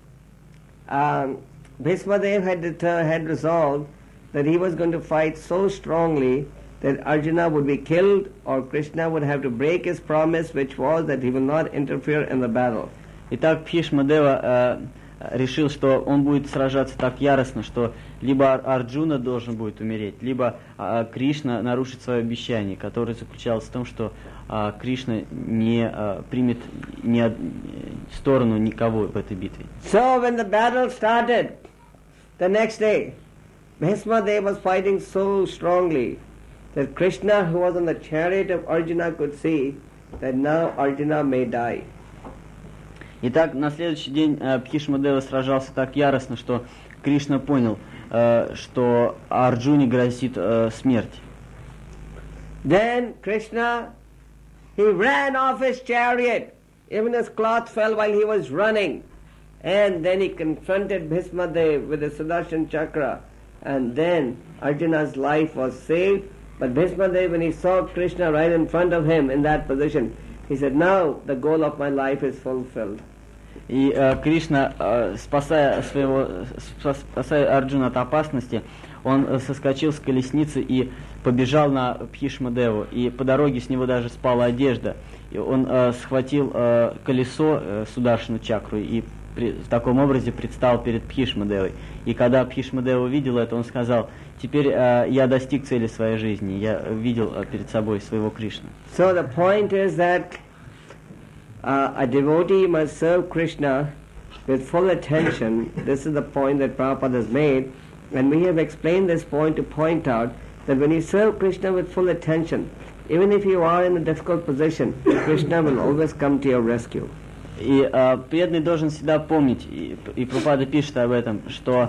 [SPEAKER 1] Bhismadev had resolved that he was going to fight so strongly that Arjuna would be killed or Krishna would have to break his promise, which was that he will not interfere in the battle.
[SPEAKER 3] Итак, Бхишмадева решил, что он будет сражаться так яростно, что либо Арджуна должен будет умереть, либо Кришна нарушит свое обещание, которое заключалось в том, что Кришна не примет ни сторону никого в этой битве.
[SPEAKER 1] So when the battle started, the next day, Bhismadev was fighting so strongly that Krishna, who was on the chariot of Arjuna, could see that now Arjuna may die.
[SPEAKER 3] Итак, на следующий день Бхишмадева сражался так яростно, что Кришна понял, что Арджуне грозит смерть.
[SPEAKER 1] Then Krishna, he ran off his chariot. Even his cloth fell while he was running. And then he confronted Bhismadev with the Sudarshan Chakra. And then Arjuna's life was saved. But Bhismadev, when he saw Krishna right in front of him in that position, he said, now the goal of my life is fulfilled.
[SPEAKER 3] И Кришна, спасая Арджуна от опасности, он соскочил с колесницы и побежал на Бхишмадеву. И по дороге с него даже спала одежда. И он схватил колесо, Сударшину чакру, и в таком образе предстал перед Бхишмадевой. И когда Бхишмадева увидел это, он сказал: теперь я достиг цели своей жизни, я видел перед собой своего Кришну.
[SPEAKER 1] So the point is that a devotee must serve Krishna with full attention. This is the point that Prabhupada has made, and we have explained this point to point out that when you serve Krishna with full attention, even if you are in a difficult position, Krishna will always come to your rescue.
[SPEAKER 3] И преданный должен всегда помнить, и Прабхупада пишет об этом, что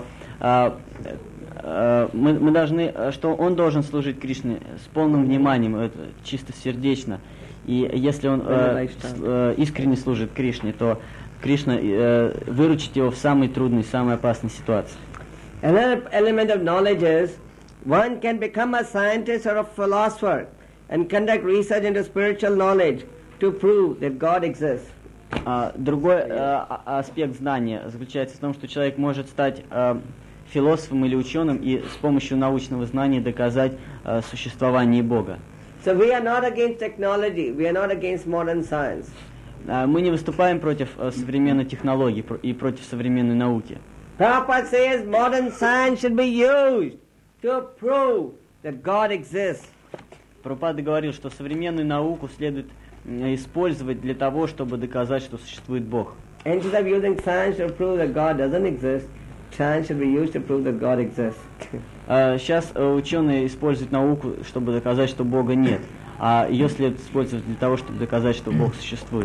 [SPEAKER 3] мы должны, что он должен служить Кришне с полным вниманием, чисто сердечно. И если он искренне служит Кришне, то Кришна выручит его в самой трудной, самой опасной ситуации.
[SPEAKER 1] Another element of knowledge is one can become a scientist or a philosopher and conduct research into spiritual knowledge to prove that God exists.
[SPEAKER 3] Другой аспект знания заключается в том, что человек может стать философом или ученым и с помощью научного знания доказать существование Бога.
[SPEAKER 1] So we are not against technology, we are not against modern science.
[SPEAKER 3] Мы не выступаем против современной технологии и против современной науки.
[SPEAKER 1] Prabhupada says modern science should be used to prove that God exists.
[SPEAKER 3] Прабхупада говорил, что современную науку следует использовать для того, чтобы доказать, что существует Бог.
[SPEAKER 1] Instead of using science to prove that God doesn't exist, science should be used to prove that God exists.
[SPEAKER 3] Сейчас ученые используют науку, чтобы доказать, что Бога нет, а ее следует использовать для того, чтобы доказать, что Бог существует.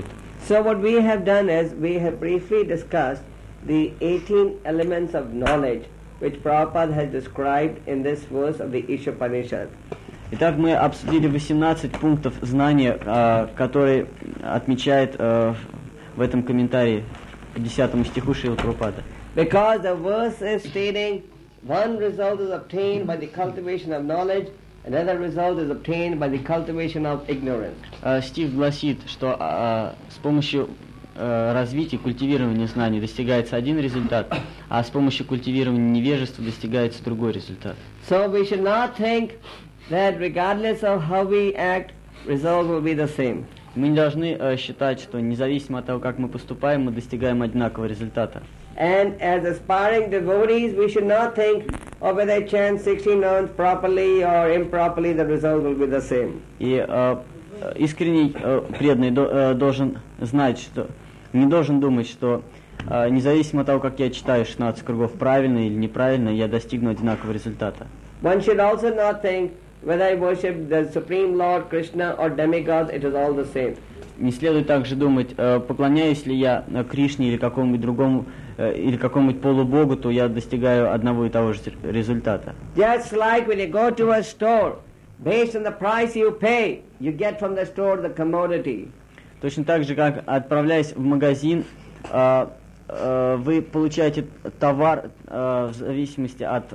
[SPEAKER 1] So what we have done is we have briefly discussed the 18 elements of knowledge which Prabhupada has described in this verse of the Ishopanishad.
[SPEAKER 3] Итак, мы обсудили 18 пунктов знания, которые отмечает в этом комментарии к 10 стиху Шрила Прабхупады.
[SPEAKER 1] Because the verse is stating one result is obtained by the cultivation of knowledge, another result is obtained by the cultivation of ignorance.
[SPEAKER 3] Стих гласит, что с помощью развития, культивирования знаний достигается один результат, а с помощью культивирования невежества достигается другой результат.
[SPEAKER 1] So we should not think that regardless of how we act, result will be the same.
[SPEAKER 3] Мы не должны считать, что независимо от того, как мы поступаем, мы достигаем одинакового результата.
[SPEAKER 1] And as aspiring devotees, we should not think, oh, whether I chant 16 rounds properly or improperly, the result will be the same.
[SPEAKER 3] И искренний преданный должен знать, что не должен думать, что независимо от того, как я читаю 16 кругов правильно или неправильно, я достигну одинакового результата.
[SPEAKER 1] One should also not think whether I worship the Supreme Lord Krishna or demigods, it is all the same.
[SPEAKER 3] Не следует также думать, поклоняюсь ли я Кришне или какому-нибудь другому, или какому-нибудь полубогу, то я достигаю одного и того же результата.
[SPEAKER 1] Just like when you go to a store, based on the price you pay, you get from the store the commodity.
[SPEAKER 3] Точно так же, как отправляясь в магазин, вы получаете товар в зависимости от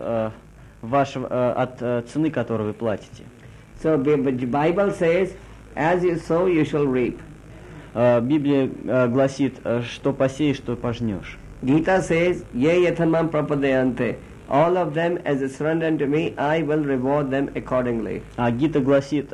[SPEAKER 3] цены, которую вы платите.
[SPEAKER 1] So the Bible says, as you sow, you shall reap.
[SPEAKER 3] Библия гласит, что посеешь, что пожнешь.
[SPEAKER 1] Gita says, ye yathamam prapadayante. All of them as they surrender unto me, I will reward them accordingly.
[SPEAKER 3] А Гита гласит,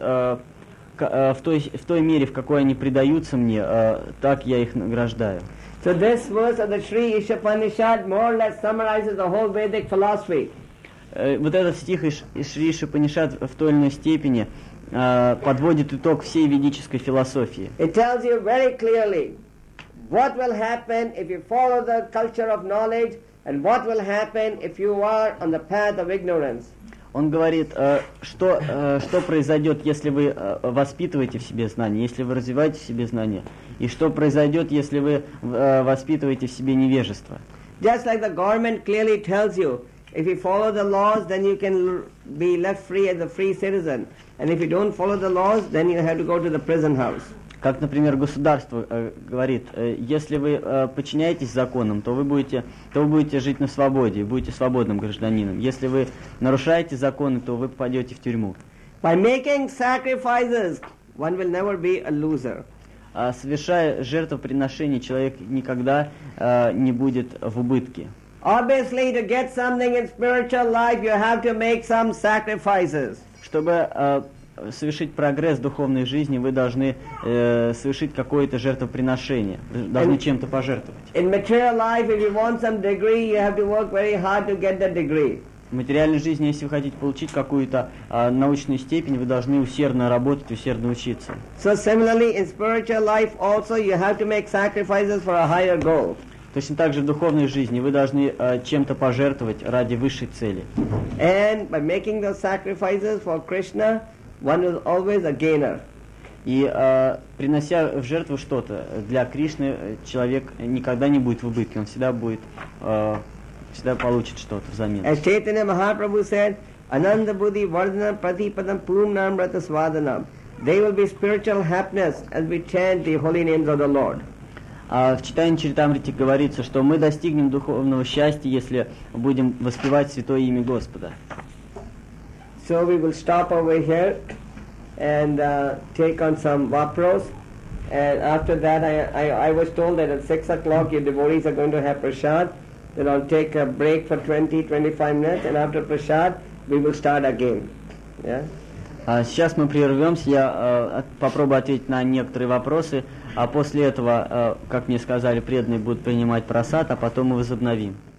[SPEAKER 3] в той мере, в какой они предаются мне, так я их награждаю.
[SPEAKER 1] So this verse of the Sri Ishopanishad more or less summarizes the whole Vedic philosophy.
[SPEAKER 3] Вот этот стих из Шри Ишопанишад в той или иной степени подводит итог всей ведической философии.
[SPEAKER 1] It tells you very clearly what will happen if you follow the culture of knowledge and what will happen if you are on the path of ignorance.
[SPEAKER 3] Он говорит, что произойдет, если вы воспитываете в себе знания, если вы развиваете в себе знания, и что произойдет, если вы воспитываете в себе невежество.
[SPEAKER 1] Just like the government clearly tells you, if you follow the laws, then you can be left free as a free citizen. And if you don't follow the laws, then you have to go to the prison house.
[SPEAKER 3] Как, например, государство говорит, если вы подчиняетесь законам, то вы будете жить на свободе, будете свободным гражданином. Если вы нарушаете законы, то вы попадете в тюрьму.
[SPEAKER 1] By making sacrifices, one will never be a loser.
[SPEAKER 3] Совершая жертвоприношение, человек никогда не будет в убытке.
[SPEAKER 1] Obviously, to get something in spiritual life, you have to make some sacrifices.
[SPEAKER 3] Чтобы совершить прогресс в духовной жизни, вы должны совершить какое-то жертвоприношение, должны чем-то пожертвовать.
[SPEAKER 1] In material life, if you want some degree, you have to work very hard to get that degree.
[SPEAKER 3] В материальной жизни, если вы хотите получить какую-то научную степень, вы должны усердно работать, усердно учиться.
[SPEAKER 1] So similarly, in spiritual life also, you have to make sacrifices for a higher goal.
[SPEAKER 3] Точно так же в духовной жизни вы должны чем-то пожертвовать ради высшей цели.
[SPEAKER 1] And by making those sacrifices for Krishna, one is always a gainer.
[SPEAKER 3] И принося в жертву что-то для Кришны, человек никогда не будет в убытке, он всегда получит что-то взамен.
[SPEAKER 1] As Chaitanya Mahaprabhu said, Ananda Buddhi Vardhana Pratipadam Purnam Rata Svadanam. They will be spiritual happiness as we chant the holy names of the Lord.
[SPEAKER 3] В Чайтанья Чаритамрите говорится, что мы достигнем духовного счастья, если будем воспевать святое имя Господа.
[SPEAKER 1] So we will stop over here and take on some vapros. And after that, I was told that at 6 o'clock your devotees are going to have prasad. Then I'll take a break for 20-25 minutes, and after prasad, we will start again. Yeah?
[SPEAKER 3] Сейчас мы прервемся, я попробую ответить на некоторые вопросы, а после этого, как мне сказали, преданные будут принимать прасад, а потом мы возобновим.